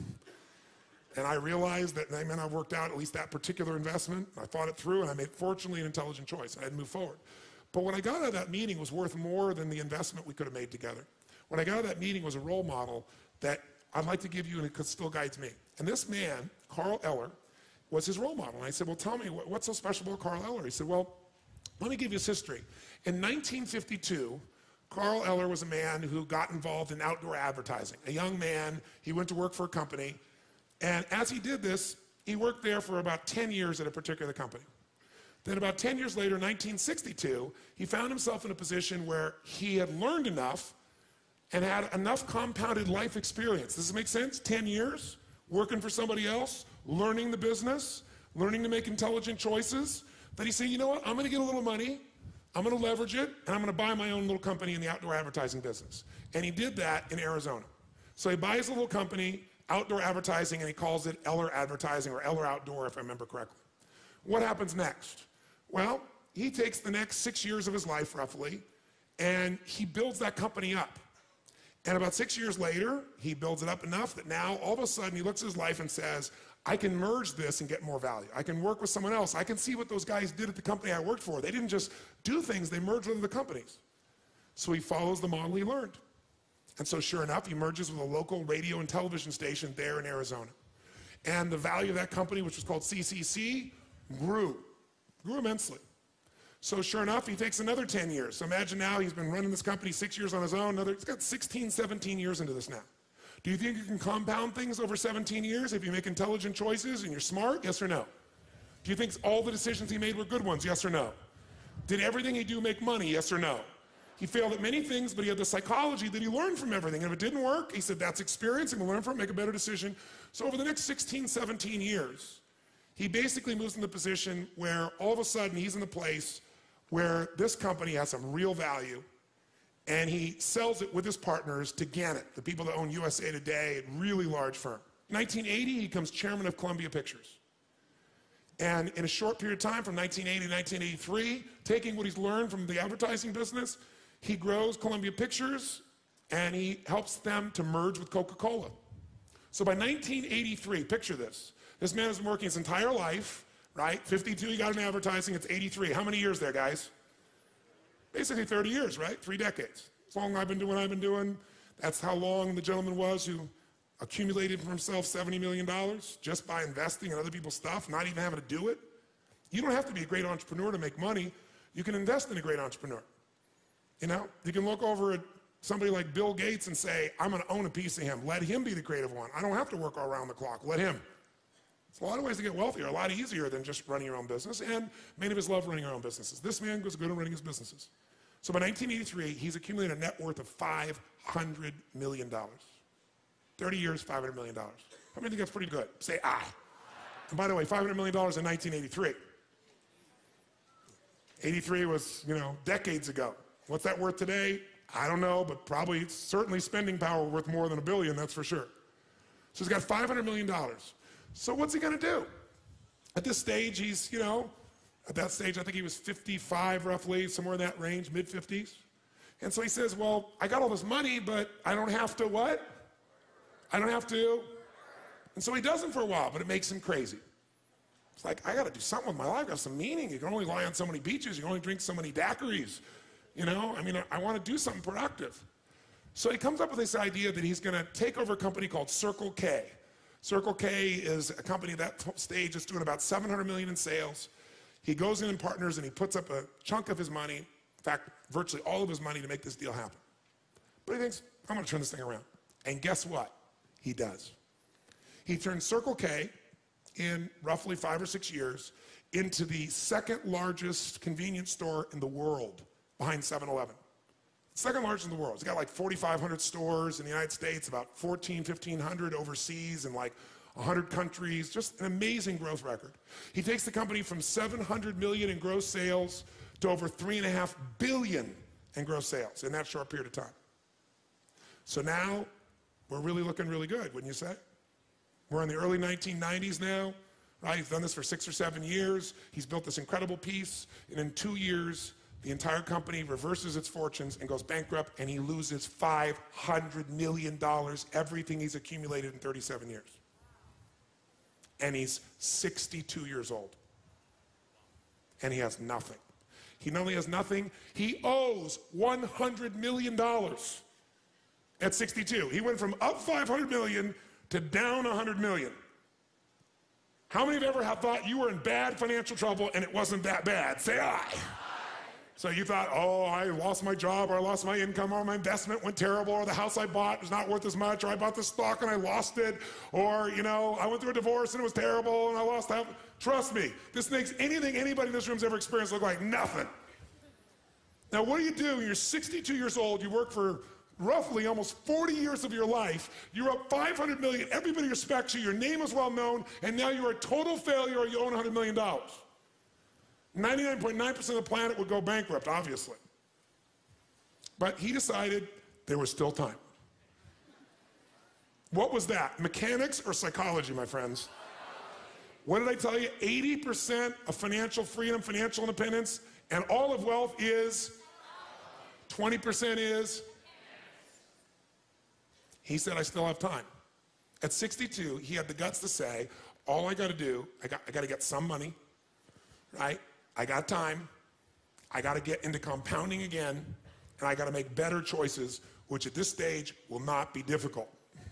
And I realized that, I mean, I worked out at least that particular investment. I thought it through, and I made, fortunately, an intelligent choice. I had to move forward. But what I got out of that meeting was worth more than the investment we could have made together. What I got out of that meeting was a role model that I'd like to give you, and it still guides me. And this man, Carl Eller, was his role model. And I said, well, tell me, what's so special about Carl Eller? He said, well, let me give you his history. In nineteen fifty-two, Carl Eller was a man who got involved in outdoor advertising. A young man, he went to work for a company, and as he did this, he worked there for about ten years at a particular company. Then about ten years later, nineteen sixty-two, he found himself in a position where he had learned enough and had enough compounded life experience. Does this make sense? ten years, working for somebody else, learning the business, learning to make intelligent choices, that he said, you know what, I'm gonna get a little money, I'm gonna leverage it, and I'm gonna buy my own little company in the outdoor advertising business. And he did that in Arizona. So he buys a little company, outdoor advertising, and he calls it Eller Advertising, or Eller Outdoor, if I remember correctly. What happens next? Well, he takes the next six years of his life, roughly, and he builds that company up. And about six years later, he builds it up enough that now, all of a sudden, he looks at his life and says, I can merge this and get more value. I can work with someone else. I can see what those guys did at the company I worked for. They didn't just do things, they merged with other companies. So he follows the model he learned. And so sure enough, he merges with a local radio and television station there in Arizona. And the value of that company, which was called C C C, grew, grew immensely. So sure enough, he takes another ten years. So imagine now he's been running this company six years on his own. Another, he's got sixteen, seventeen years into this now. Do you think you can compound things over seventeen years if you make intelligent choices and you're smart? Yes or no? Do you think all the decisions he made were good ones? Yes or no? Did everything he do make money? Yes or no? He failed at many things, but he had the psychology that he learned from everything. And if it didn't work, he said, that's experience, and we'll learn from it, make a better decision. So over the next sixteen, seventeen years, he basically moves in the position where all of a sudden he's in the place where this company has some real value, and he sells it with his partners to Gannett, the people that own U S A Today, a really large firm. nineteen eighty, he becomes chairman of Columbia Pictures. And in a short period of time, from nineteen eighty to nineteen eighty-three, taking what he's learned from the advertising business, he grows Columbia Pictures, and he helps them to merge with Coca-Cola. So by nineteen eighty-three, picture this. This man has been working his entire life, right? fifty-two, he got in advertising, it's eighty-three. How many years there, guys? Basically thirty years, right? Three decades. As long as I've been doing what I've been doing, that's how long the gentleman was who accumulated for himself seventy million dollars just by investing in other people's stuff, not even having to do it. You don't have to be a great entrepreneur to make money. You can invest in a great entrepreneur. You know, you can look over at somebody like Bill Gates and say, I'm gonna own a piece of him. Let him be the creative one. I don't have to work all around the clock, let him. It's a lot of ways to get wealthier, a lot easier than just running your own business, and many of us love running our own businesses. This man was good at running his businesses. So by nineteen eighty-three, he's accumulated a net worth of five hundred million dollars. thirty years, five hundred million dollars. How many think that's pretty good? Say, ah. And by the way, five hundred million dollars in nineteen eighty-three. eighty-three was, you know, decades ago. What's that worth today? I don't know, but probably, certainly spending power worth more than a billion, that's for sure. So he's got five hundred million dollars. So what's he gonna do? At this stage, he's, you know, at that stage, I think he was fifty-five roughly, somewhere in that range, mid fifties. And so he says, well, I got all this money, but I don't have to what? I don't have to. And so he does it for a while, but it makes him crazy. It's like, I got to do something with my life. I have some meaning. You can only lie on so many beaches. You can only drink so many daiquiris. You know, I mean, I, I want to do something productive. So he comes up with this idea that he's going to take over a company called Circle K. Circle K is a company at that stage that's doing about seven hundred million dollars in sales. He goes in and partners and he puts up a chunk of his money, in fact, virtually all of his money to make this deal happen. But he thinks, I'm going to turn this thing around. And guess what? He does. He turns Circle K in roughly five or six years into the second largest convenience store in the world behind seven eleven. Second largest in the world. It's got like forty-five hundred stores in the United States, about fourteen, fifteen hundred overseas, and like one hundred countries. Just an amazing growth record. He takes the company from seven hundred million in gross sales to over three and a half billion in gross sales in that short period of time. So now we're really looking really good, wouldn't you say? We're in the early nineteen nineties now, right? He's done this for six or seven years. He's built this incredible piece, and in two years, the entire company reverses its fortunes and goes bankrupt, and he loses five hundred million dollars, everything he's accumulated in thirty-seven years. And he's sixty-two years old. And he has nothing. He not only has nothing, he owes one hundred million dollars at sixty-two. He went from up five hundred million dollars to down one hundred million dollars. How many of you ever have thought you were in bad financial trouble and it wasn't that bad? Say aye. So you thought, oh, I lost my job, or I lost my income, or my investment went terrible, or the house I bought was not worth as much, or I bought the stock and I lost it, or, you know, I went through a divorce and it was terrible and I lost half. Trust me, this makes anything anybody in this room's ever experienced look like nothing. Now, what do you do when you're sixty-two years old, you work for roughly almost forty years of your life, you're up five hundred million, everybody respects you, your name is well known, and now you're a total failure or you own one hundred million dollars. ninety-nine point nine percent of the planet would go bankrupt, obviously. But he decided there was still time. What was that? Mechanics or psychology, my friends? What did I tell you? eighty percent of financial freedom, financial independence, and all of wealth is, twenty percent is. He said, I still have time. At sixty-two, he had the guts to say, all I got to do, I got, I got to get some money, right? I got time, I got to get into compounding again, and I got to make better choices, which at this stage will not be difficult.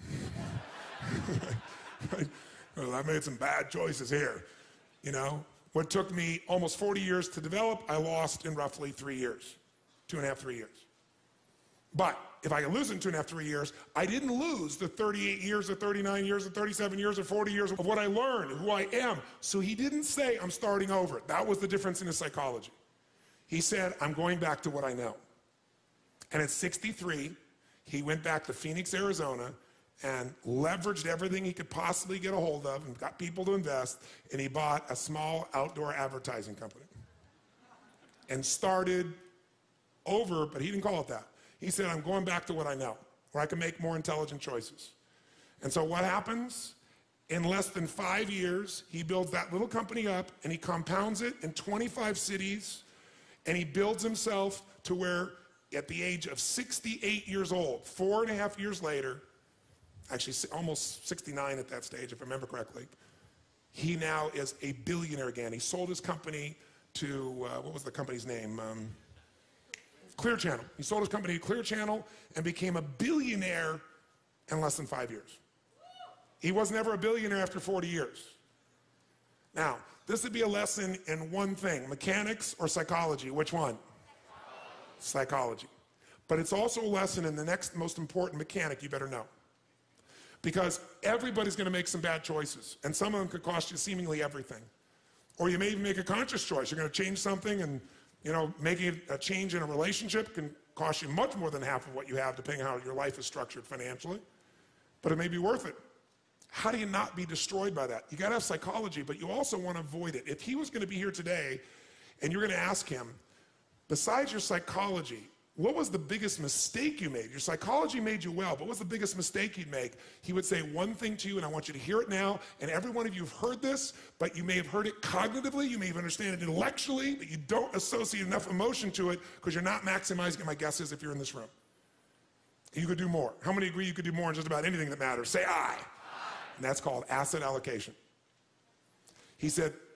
Well, I made some bad choices here. You know, what took me almost forty years to develop, I lost in roughly three years, two and a half, three years. But if I could lose in two and a half, three years, I didn't lose the thirty-eight years or thirty-nine years or thirty-seven years or forty years of what I learned, who I am. So he didn't say, I'm starting over. That was the difference in his psychology. He said, I'm going back to what I know. And at sixty-three, he went back to Phoenix, Arizona, and leveraged everything he could possibly get a hold of and got people to invest, and he bought a small outdoor advertising company and started over, but he didn't call it that. He said, I'm going back to what I know, where I can make more intelligent choices. And so what happens? In less than five years, he builds that little company up, and he compounds it in twenty-five cities, and he builds himself to where, at the age of sixty-eight years old, four and a half years later, actually almost sixty-nine at that stage, if I remember correctly, he now is a billionaire again. He sold his company to, uh, what was the company's name? Um, Clear Channel. He sold his company to Clear Channel and became a billionaire in less than five years. He was never a billionaire after forty years. Now, this would be a lesson in one thing, mechanics or psychology. Which one? Psychology. Psychology. But it's also a lesson in the next most important mechanic you better know. Because everybody's going to make some bad choices, and some of them could cost you seemingly everything. Or you may even make a conscious choice. You're going to change something, and you know, making a change in a relationship can cost you much more than half of what you have, depending on how your life is structured financially. But it may be worth it. How do you not be destroyed by that? You got to have psychology, but you also want to avoid it. If he was going to be here today, and you're going to ask him, besides your psychology, what was the biggest mistake you made? Your psychology made you well, but what's the biggest mistake you'd make? He would say one thing to you, and I want you to hear it now, and every one of you have heard this, but you may have heard it cognitively, you may have understand it intellectually, but you don't associate enough emotion to it because you're not maximizing it. My guess is if you're in this room. You could do more. How many agree you could do more in just about anything that matters? Say aye. Aye. And that's called asset allocation. He said,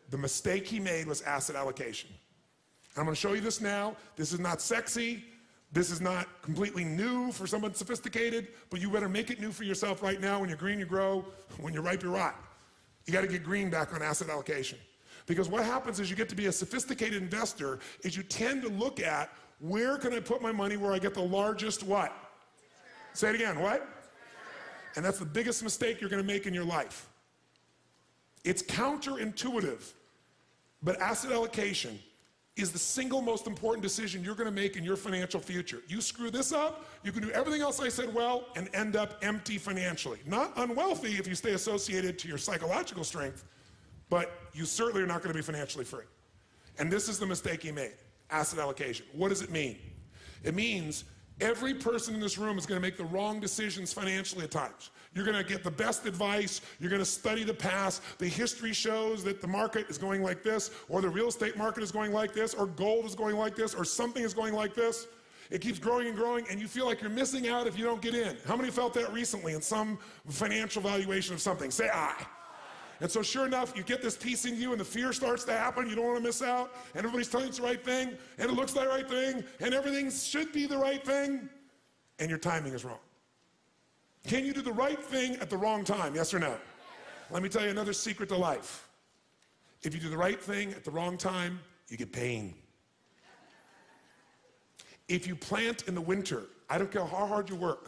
the mistake he made was asset allocation. I'm going to show you this now. This is not sexy. This is not completely new for someone sophisticated, but you better make it new for yourself right now. When you're green, you grow. When you're ripe, you rot. You got to get green back on asset allocation. Because what happens is you get to be a sophisticated investor is you tend to look at where can I put my money where I get the largest what? Say it again, what? And that's the biggest mistake you're going to make in your life. It's counterintuitive, but asset allocation is the single most important decision you're going to make in your financial future. You screw this up, you can do everything else I said well and end up empty financially. Not unwealthy if you stay associated to your psychological strength, but you certainly are not going to be financially free. And this is the mistake he made, asset allocation. What does it mean? It means every person in this room is going to make the wrong decisions financially at times. You're going to get the best advice. You're going to study the past. The history shows that the market is going like this, or the real estate market is going like this, or gold is going like this, or something is going like this. It keeps growing and growing, and you feel like you're missing out if you don't get in. How many felt that recently in some financial valuation of something? Say aye. And so sure enough, you get this piece in you and the fear starts to happen. You don't want to miss out. And everybody's telling you it's the right thing. And it looks like the right thing. And everything should be the right thing. And your timing is wrong. Can you do the right thing at the wrong time? Yes or no? Let me tell you another secret to life. If you do the right thing at the wrong time, you get pain. If you plant in the winter, I don't care how hard you work.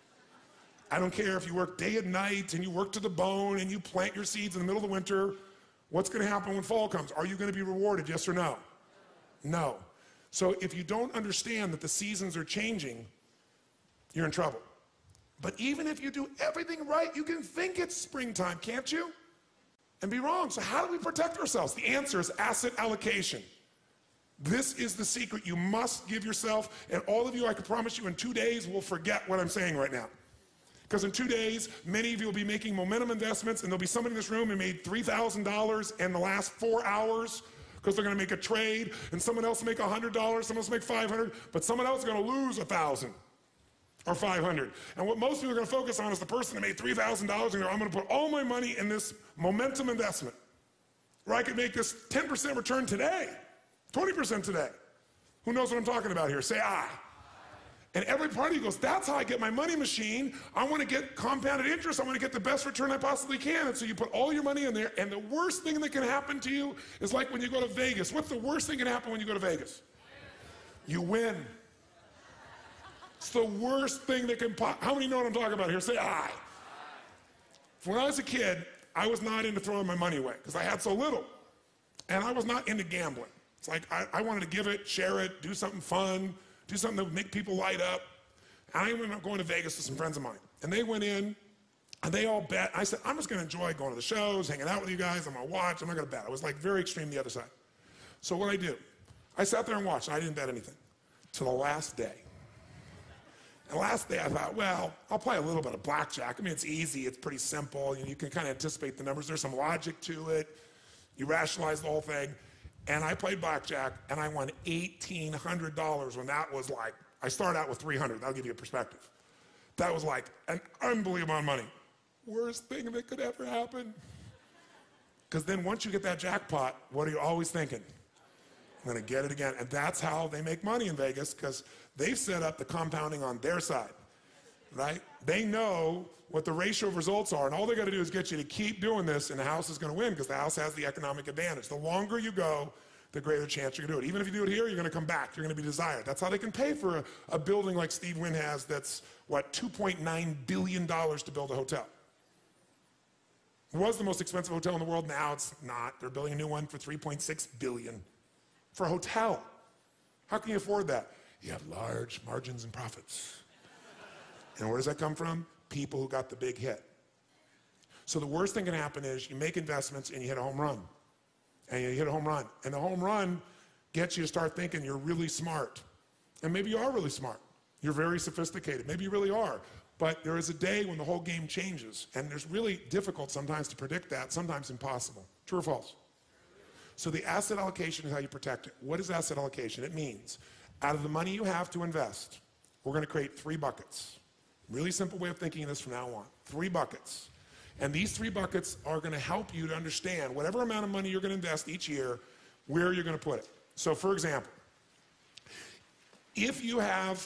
I don't care if you work day and night and you work to the bone and you plant your seeds in the middle of the winter. What's going to happen when fall comes? Are you going to be rewarded, yes or no? No. So if you don't understand that the seasons are changing, you're in trouble. But even if you do everything right, you can think it's springtime, can't you? And be wrong. So how do we protect ourselves? The answer is asset allocation. This is the secret you must give yourself. And all of you, I can promise you, in two days, will forget what I'm saying right now. Because in two days, many of you will be making momentum investments, and there'll be someone in this room who made three thousand dollars in the last four hours because they're going to make a trade, and someone else will make one hundred dollars, someone else will make five hundred dollars, but someone else is going to lose one thousand dollars or five hundred dollars. And what most people are going to focus on is the person that made three thousand dollars and go, I'm going to put all my money in this momentum investment where I could make this ten percent return today, twenty percent today. Who knows what I'm talking about here? Say aye. And every party goes, that's how I get my money machine. I want to get compounded interest. I want to get the best return I possibly can. And so you put all your money in there, and the worst thing that can happen to you is like when you go to Vegas. What's the worst thing that can happen when you go to Vegas? You win. It's the worst thing that can pop. How many know what I'm talking about here? Say aye. When I was a kid, I was not into throwing my money away because I had so little. And I was not into gambling. It's like I, I wanted to give it, share it, do something fun, do something that would make people light up. And I ended up going to Vegas with some friends of mine. And they went in, and they all bet. I said, I'm just going to enjoy going to the shows, hanging out with you guys. I'm going to watch. I'm not going to bet. I was like very extreme the other side. So what I do, I sat there and watched, and I didn't bet anything till the last day. And last day I thought, well, I'll play a little bit of blackjack. I mean, it's easy. It's pretty simple. You know, you can kind of anticipate the numbers. There's some logic to it. You rationalize the whole thing. And I played blackjack, and I won eighteen hundred dollars when that was like, I started out with three hundred dollars. That'll give you a perspective. That was like an unbelievable amount of money. Worst thing that could ever happen. Because then once you get that jackpot, what are you always thinking? I'm going to get it again. And that's how they make money in Vegas, because they've set up the compounding on their side, right? They know what the ratio of results are, and all they got to do is get you to keep doing this, and the house is going to win because the house has the economic advantage. The longer you go, the greater chance you're going to do it. Even if you do it here, you're going to come back. You're going to be desired. That's how they can pay for a, a building like Steve Wynn has that's, what, two point nine billion dollars to build a hotel. It was the most expensive hotel in the world. Now it's not. They're building a new one for three point six billion dollars for a hotel. How can you afford that? You have large margins and profits. And where does that come from? People who got the big hit. So the worst thing can happen is you make investments and you hit a home run. And you hit a home run. And the home run gets you to start thinking you're really smart. And maybe you are really smart. You're very sophisticated. Maybe you really are. But there is a day when the whole game changes. And it's really difficult sometimes to predict that, sometimes impossible. True or false? So the asset allocation is how you protect it. What is asset allocation? It means out of the money you have to invest, we're going to create three buckets. Really simple way of thinking of this from now on. Three buckets. And these three buckets are going to help you to understand whatever amount of money you're going to invest each year, where you're going to put it. So for example, if you have,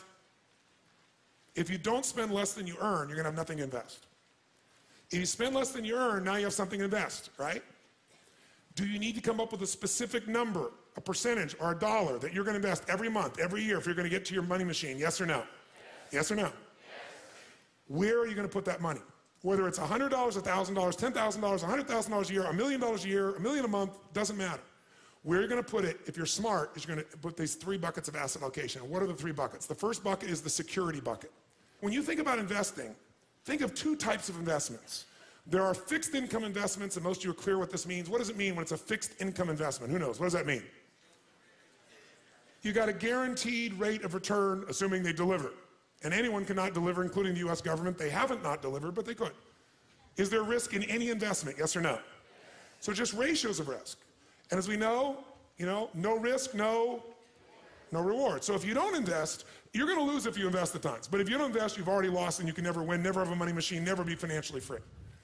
if you don't spend less than you earn, you're going to have nothing to invest. If you spend less than you earn, now you have something to invest, right? Do you need to come up with a specific number, a percentage, or a dollar that you're going to invest every month, every year, if you're going to get to your money machine? Yes or no? Yes, yes or no? Yes. Where are you going to put that money? Whether it's one hundred dollars, one thousand dollars, ten thousand dollars, one hundred thousand dollars a year, a million dollars a year, a million a month, doesn't matter. Where you're going to put it, if you're smart, is you're going to put these three buckets of asset allocation. What are the three buckets? The first bucket is the security bucket. When you think about investing, think of two types of investments. There are fixed income investments, and most of you are clear what this means. What does it mean when it's a fixed income investment? Who knows? What does that mean? You got a guaranteed rate of return, assuming they deliver. And anyone cannot deliver, including the U S government. They haven't not delivered, but they could. Is there risk in any investment? Yes or no? So just ratios of risk. And as we know, you know, no risk, no, no reward. So if you don't invest, you're going to lose if you invest at times. But if you don't invest, you've already lost and you can never win, never have a money machine, never be financially free.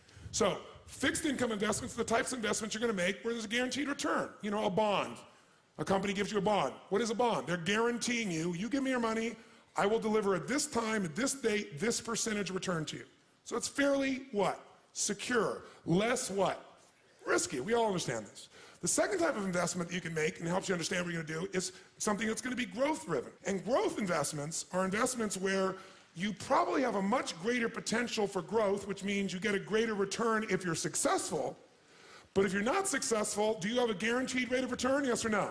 So fixed income investments are the types of investments you're going to make where there's a guaranteed return. You know, a bond. A company gives you a bond. What is a bond? They're guaranteeing you, you give me your money, I will deliver at this time, at this date, this percentage return to you. So it's fairly what? Secure. Less what? Risky. We all understand this. The second type of investment that you can make and helps you understand what you're going to do is something that's going to be growth driven. And growth investments are investments where you probably have a much greater potential for growth, which means you get a greater return if you're successful. But if you're not successful, do you have a guaranteed rate of return? Yes or no?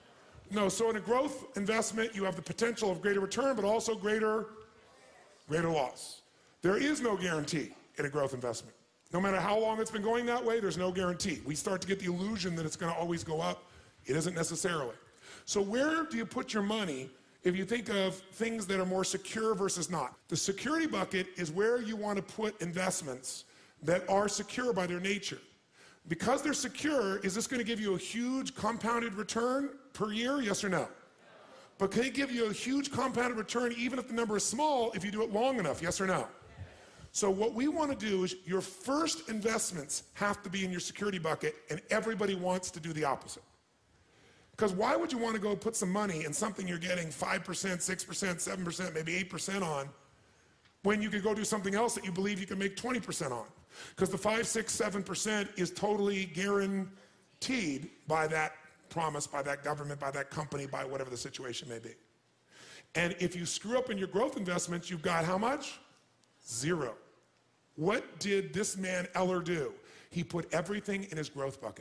No. So in a growth investment, you have the potential of greater return, but also greater, greater loss. There is no guarantee in a growth investment. No matter how long it's been going that way, there's no guarantee. We start to get the illusion that it's going to always go up. It isn't necessarily. So where do you put your money if you think of things that are more secure versus not? The security bucket is where you want to put investments that are secure by their nature. Because they're secure, is this going to give you a huge compounded return per year? Yes or no? No. But can it give you a huge compounded return even if the number is small if you do it long enough? Yes or no? So what we want to do is your first investments have to be in your security bucket, and everybody wants to do the opposite. Because why would you want to go put some money in something you're getting five percent, six percent, seven percent, maybe eight percent on, when you could go do something else that you believe you can make twenty percent on? Because the five, six, seven percent is totally guaranteed by that promise, by that government, by that company, by whatever the situation may be. And if you screw up in your growth investments, you've got how much? Zero. What did this man Eller do? He put everything in his growth bucket.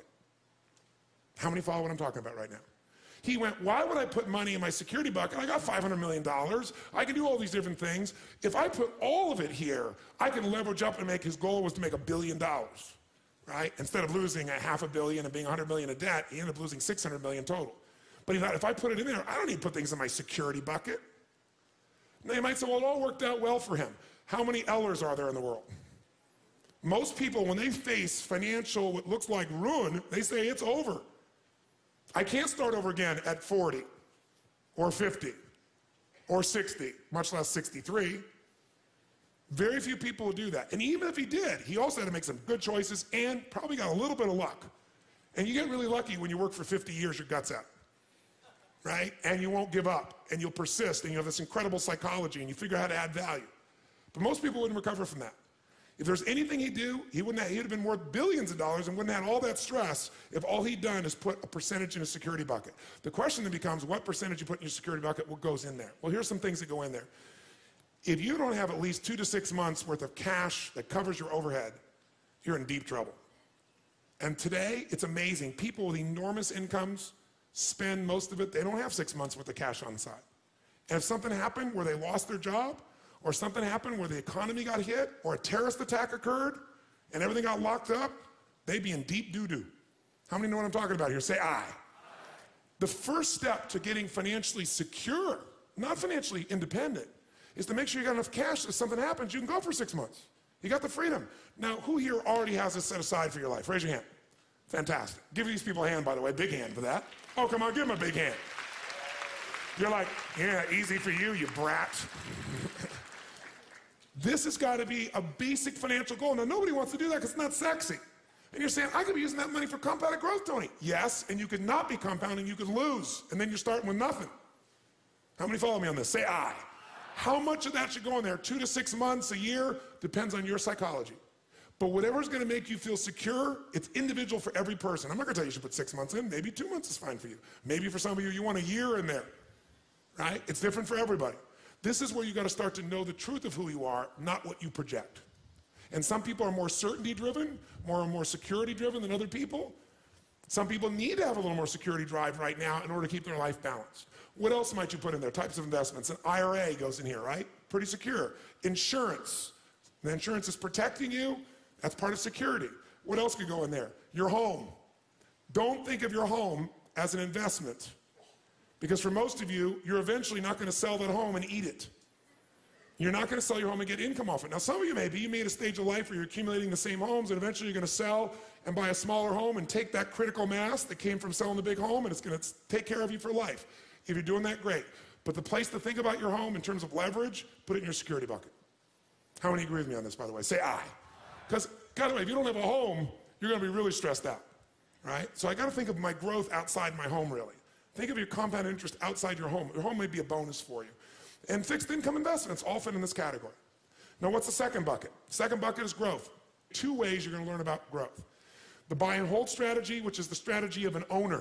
How many follow what I'm talking about right now? He went, why would I put money in my security bucket? I got five hundred million dollars. I can do all these different things. If I put all of it here, I can leverage up and make, his goal was to make a billion dollars, right? Instead of losing a half a billion and being one hundred million in debt, he ended up losing six hundred million total. But he thought, if I put it in there, I don't need to put things in my security bucket. Now you might say, well, it all worked out well for him. How many Ellers are there in the world? Most people, when they face financial, what looks like ruin, they say it's over. I can't start over again at forty or fifty or sixty, much less sixty-three. Very few people would do that. And even if he did, he also had to make some good choices and probably got a little bit of luck. And you get really lucky when you work for fifty years, your guts out, right? And you won't give up, and you'll persist, and you have this incredible psychology, and you figure out how to add value. But most people wouldn't recover from that. If there's anything he'd do, he wouldn't have, he'd have been worth billions of dollars and wouldn't have had all that stress if all he'd done is put a percentage in a security bucket. The question then becomes, what percentage you put in your security bucket, what goes in there? Well, here's some things that go in there. If you don't have at least two to six months worth of cash that covers your overhead, you're in deep trouble. And today, it's amazing. People with enormous incomes spend most of it. They don't have six months worth of cash on the side. And if something happened where they lost their job, or something happened where the economy got hit, or a terrorist attack occurred, and everything got locked up, they'd be in deep doo-doo. How many know what I'm talking about here? Say aye. Aye. The first step to getting financially secure, not financially independent, is to make sure you got enough cash that if something happens, you can go for six months. You got the freedom. Now, who here already has this set aside for your life? Raise your hand. Fantastic. Give these people a hand, by the way, big hand for that. Oh, come on, give them a big hand. You're like, yeah, easy for you, you brat. This has got to be a basic financial goal. Now, nobody wants to do that because it's not sexy. And you're saying, I could be using that money for compounded growth, Tony. Yes, and you could not be compounding, you could lose, and then you're starting with nothing. How many follow me on this? Say aye. How much of that should go in there? Two to six months, a year? Depends on your psychology. But whatever's gonna make you feel secure, it's individual for every person. I'm not gonna tell you you should put six months in. Maybe two months is fine for you. Maybe for some of you, you want a year in there, right? It's different for everybody. This is where you gotta start to know the truth of who you are, not what you project. And some people are more certainty driven, more and more security driven than other people. Some people need to have a little more security drive right now in order to keep their life balanced. What else might you put in there? Types of investments. An I R A goes in here, right? Pretty secure. Insurance. The insurance is protecting you. That's part of security. What else could go in there? Your home. Don't think of your home as an investment. Because for most of you, you're eventually not going to sell that home and eat it. You're not going to sell your home and get income off it. Now, some of you may be. You made a stage of life where you're accumulating the same homes, and eventually you're going to sell and buy a smaller home and take that critical mass that came from selling the big home, and it's going to take care of you for life. If you're doing that, great. But the place to think about your home in terms of leverage, put it in your security bucket. How many agree with me on this, by the way? Say aye. Because, by the way, if you don't have a home, you're going to be really stressed out, right? So I got to think of my growth outside my home, really. Think of your compound interest outside your home. Your home may be a bonus for you. And fixed income investments all fit in this category. Now, what's the second bucket? Second bucket is growth. Two ways you're going to learn about growth. The buy and hold strategy, which is the strategy of an owner.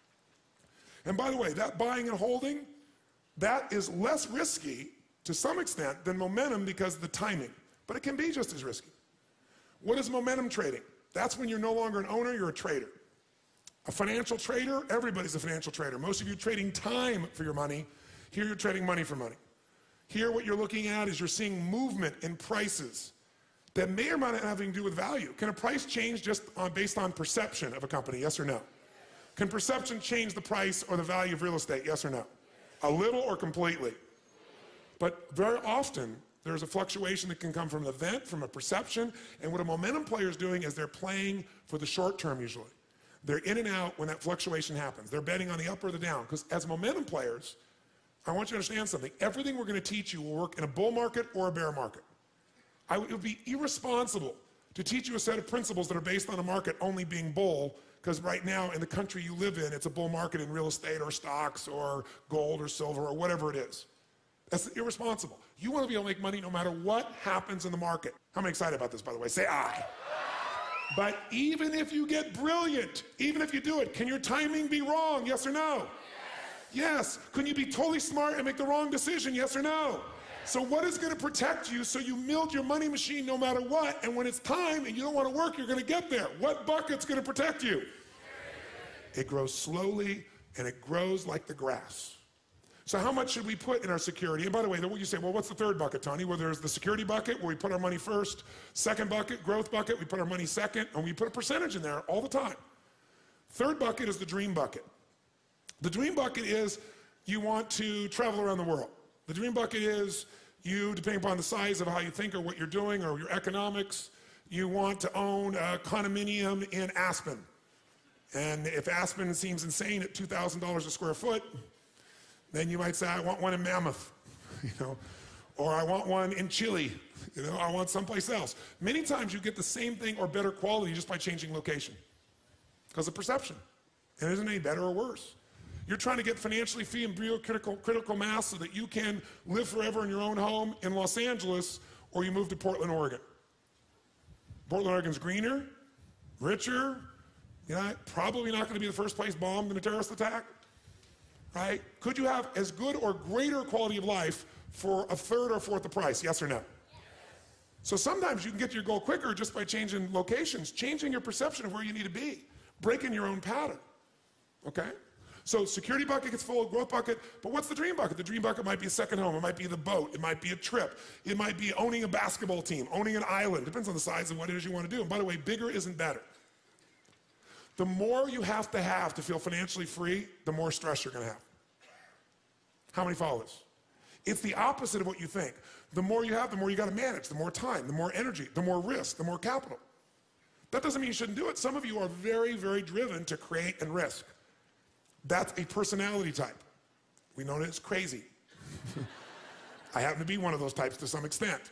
And by the way, that buying and holding, that is less risky to some extent than momentum because of the timing. But it can be just as risky. What is momentum trading? That's when you're no longer an owner, you're a trader. A financial trader, everybody's a financial trader. Most of you trading time for your money. Here you're trading money for money. Here what you're looking at is you're seeing movement in prices that may or may not have anything to do with value. Can a price change just on, based on perception of a company, yes or no? Can perception change the price or the value of real estate, yes or no? A little or completely? But very often, there's a fluctuation that can come from an event, from a perception, and what a momentum player is doing is they're playing for the short term usually. They're in and out when that fluctuation happens. They're betting on the up or the down, because as momentum players, I want you to understand something. Everything we're going to teach you will work in a bull market or a bear market. I, it would be irresponsible to teach you a set of principles that are based on a market only being bull, because right now in the country you live in, it's a bull market in real estate or stocks or gold or silver or whatever it is. That's irresponsible. You want to be able to make money no matter what happens in the market. How many excited about this, by the way? Say aye. But even if you get brilliant, even if you do it, can your timing be wrong? Yes or no? Yes. Can you be totally smart and make the wrong decision? Yes or no? So what is going to protect you so you milk your money machine no matter what, and when it's time and you don't want to work, you're going to get there? What bucket's going to protect you? It grows slowly, and it grows like the grass. So how much should we put in our security? And by the way, you say, well, what's the third bucket, Tony? Well, there's the security bucket where we put our money first. Second bucket, growth bucket, we put our money second, and we put a percentage in there all the time. Third bucket is the dream bucket. The dream bucket is you want to travel around the world. The dream bucket is you, depending upon the size of how you think or what you're doing or your economics, you want to own a condominium in Aspen. And if Aspen seems insane at two thousand dollars a square foot, then you might say, I want one in Mammoth, you know, or I want one in Chile, you know, I want someplace else. Many times you get the same thing or better quality just by changing location because of perception. And it isn't any better or worse. You're trying to get financially free and real critical, critical mass so that you can live forever in your own home in Los Angeles, or you move to Portland, Oregon. Portland, Oregon's greener, richer, you know, probably not going to be the first place bombed in a terrorist attack, right? Could you have as good or greater quality of life for a third or fourth the price, yes or no? Yes. So sometimes you can get to your goal quicker just by changing locations, changing your perception of where you need to be, breaking your own pattern, okay? So security bucket gets full, growth bucket, but what's the dream bucket? The dream bucket might be a second home, it might be the boat, it might be a trip, it might be owning a basketball team, owning an island, depends on the size and what it is you want to do. And by the way, bigger isn't better. The more you have to have to feel financially free, the more stress you're going to have. How many follow this? It's the opposite of what you think. The more you have, the more you got to manage, the more time, the more energy, the more risk, the more capital. That doesn't mean you shouldn't do it. Some of you are very, very driven to create and risk. That's a personality type. We know that it's crazy. I happen to be one of those types to some extent.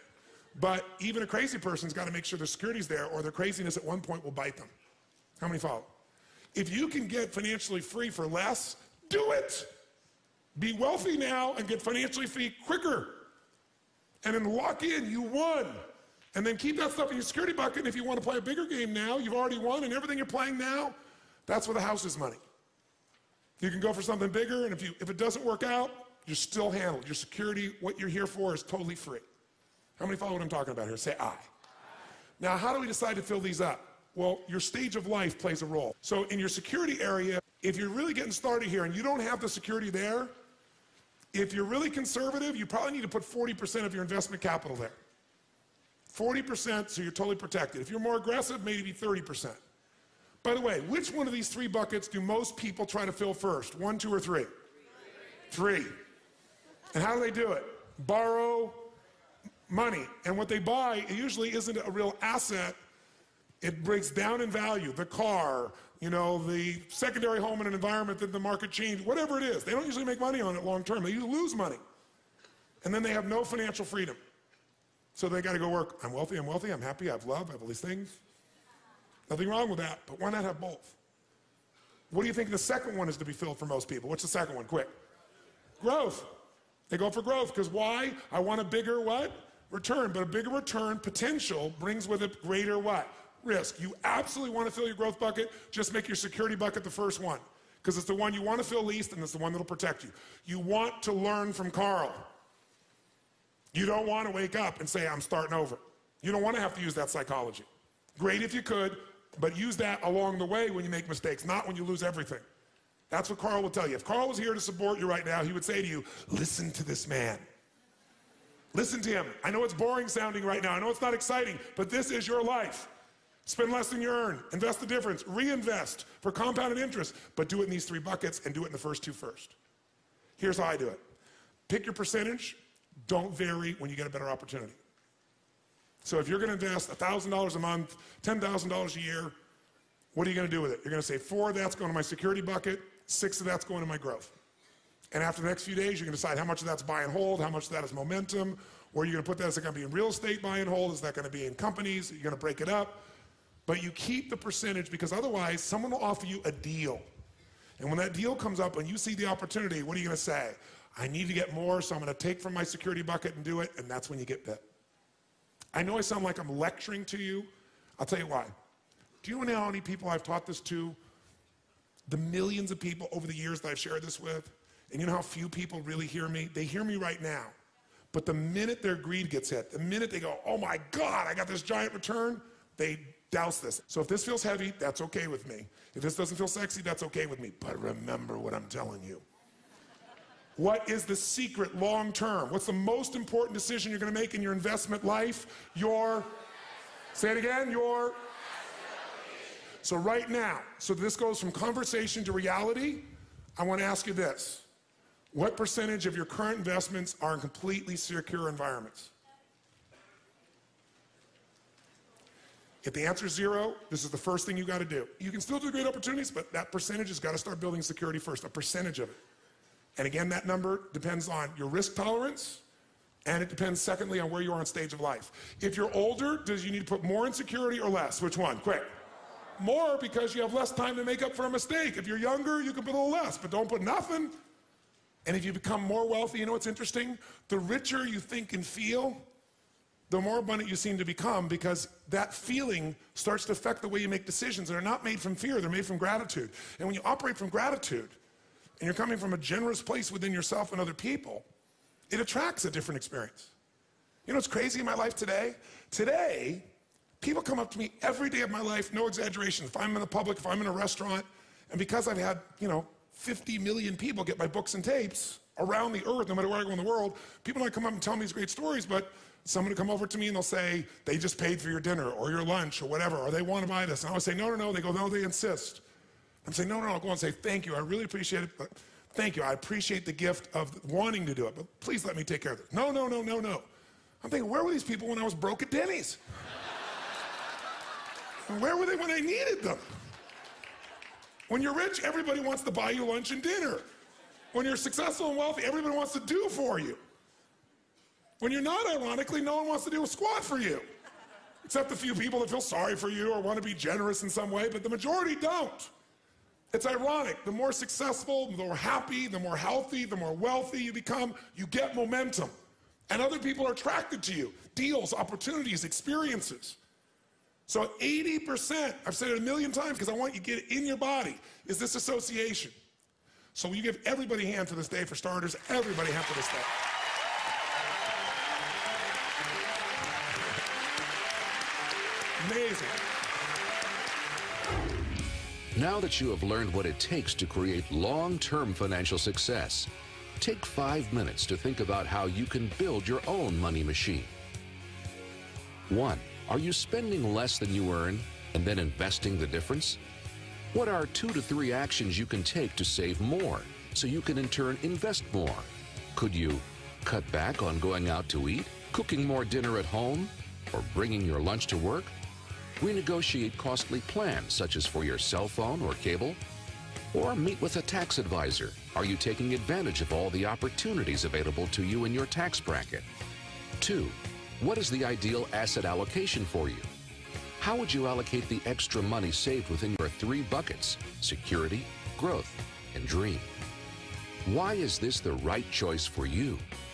But even a crazy person's got to make sure their security's there, or their craziness at one point will bite them. How many follow? If you can get financially free for less, do it. Be wealthy now and get financially free quicker. And then lock in, you won. And then keep that stuff in your security bucket. And if you want to play a bigger game now, you've already won, and everything you're playing now, that's where the house is money. You can go for something bigger, and if, you, if it doesn't work out, you're still handled. Your security, what you're here for, is totally free. How many follow what I'm talking about here? Say aye. Now, how do we decide to fill these up? Well, your stage of life plays a role. So in your security area, if you're really getting started here and you don't have the security there, if you're really conservative, you probably need to put forty percent of your investment capital there. forty percent, so you're totally protected. If you're more aggressive, maybe thirty percent. By the way, which one of these three buckets do most people try to fill first? One, two, or three? Three. And how do they do it? Borrow money. And what they buy usually isn't a real asset. It breaks down in value. The car, you know, the secondary home in an environment that the market changed, whatever it is. They don't usually make money on it long term. They usually lose money. And then they have no financial freedom. So they got to go work. I'm wealthy, I'm wealthy, I'm happy, I have love, I have all these things. Nothing wrong with that, but why not have both? What do you think the second one is to be filled for most people? What's the second one? Quick. Growth. They go for growth because why? I want a bigger what? Return. But a bigger return potential brings with it greater what? Risk. You absolutely want to fill your growth bucket, just make your security bucket the first one because it's the one you want to fill least and it's the one that'll protect you. You want to learn from Carl. You don't want to wake up and say, I'm starting over. You don't want to have to use that psychology. Great if you could, but use that along the way when you make mistakes, not when you lose everything. That's what Carl will tell you. If Carl was here to support you right now, he would say to you, listen to this man. Listen to him. I know it's boring sounding right now. I know it's not exciting, but this is your life. Spend less than you earn. Invest the difference. Reinvest for compounded interest, but do it in these three buckets and do it in the first two first. Here's how I do it. Pick your percentage. Don't vary when you get a better opportunity. So if you're going to invest one thousand dollars a month, ten thousand dollars a year, what are you going to do with it? You're going to say four of that's going to my security bucket, six of that's going to my growth. And after the next few days, you're going to decide how much of that's buy and hold, how much of that is momentum, or you're going to put that, is it going to be in real estate buy and hold, is that going to be in companies, you're going to break it up. But you keep the percentage because otherwise someone will offer you a deal. And when that deal comes up and you see the opportunity, what are you going to say? I need to get more, so I'm going to take from my security bucket and do it, and that's when you get bit. I know I sound like I'm lecturing to you. I'll tell you why. Do you know how many people I've taught this to? The millions of people over the years that I've shared this with. And you know how few people really hear me? They hear me right now. But the minute their greed gets hit, the minute they go, oh my God, I got this giant return, they douse this. So if this feels heavy, that's okay with me. If this doesn't feel sexy, that's okay with me. But remember what I'm telling you. What is the secret long term? What's the most important decision you're going to make in your investment life? Your, say it again, your. So right now, so this goes from conversation to reality, I want to ask you this. What percentage of your current investments are in completely secure environments? If the answer is zero, this is the first thing you got to do. You can still do great opportunities, but that percentage has got to start building security first, a percentage of it. And again, that number depends on your risk tolerance, and it depends, secondly, on where you are in stage of life. If you're older, does you need to put more in security or less? Which one? Quick. More, because you have less time to make up for a mistake. If you're younger, you can put a little less, but don't put nothing. And if you become more wealthy, you know what's interesting? The richer you think and feel, the more abundant you seem to become, because that feeling starts to affect the way you make decisions. They're not made from fear, they're made from gratitude. And when you operate from gratitude, and you're coming from a generous place within yourself and other people, it attracts a different experience. You know what's crazy in my life today? Today, people come up to me every day of my life, no exaggeration. If I'm in the public, if I'm in a restaurant, and because I've had, you know, fifty million people get my books and tapes around the earth, no matter where I go in the world, people might come up and tell me these great stories, but someone will come over to me and they'll say, they just paid for your dinner or your lunch or whatever, or they want to buy this. And I always say, no, no, no. They go, no, they insist. I'm saying, no, no, no, I'll go and say, thank you, I really appreciate it, but thank you, I appreciate the gift of wanting to do it, but please let me take care of this. No, no, no, no, no. I'm thinking, where were these people when I was broke at Denny's? And where were they when I needed them? When you're rich, everybody wants to buy you lunch and dinner. When you're successful and wealthy, everybody wants to do for you. When you're not, ironically, no one wants to do a squat for you. Except the few people that feel sorry for you or want to be generous in some way, but the majority don't. It's ironic. The more successful, the more happy, the more healthy, the more wealthy you become, you get momentum. And other people are attracted to you. Deals, opportunities, experiences. So eighty percent, I've said it a million times because I want you to get it in your body, is this association. So will you give everybody a hand for this day, for starters? Everybody a hand for this day. Amazing. Now that you have learned what it takes to create long-term financial success, take five minutes to think about how you can build your own money machine. One, are you spending less than you earn and then investing the difference? What are two to three actions you can take to save more so you can in turn invest more? Could you cut back on going out to eat, cooking more dinner at home, or bringing your lunch to work? Renegotiate costly plans such as for your cell phone or cable? Or meet with a tax advisor. Are you taking advantage of all the opportunities available to you in your tax bracket? Two, what is the ideal asset allocation for you? How would you allocate the extra money saved within your three buckets: security, growth, and dream? Why is this the right choice for you?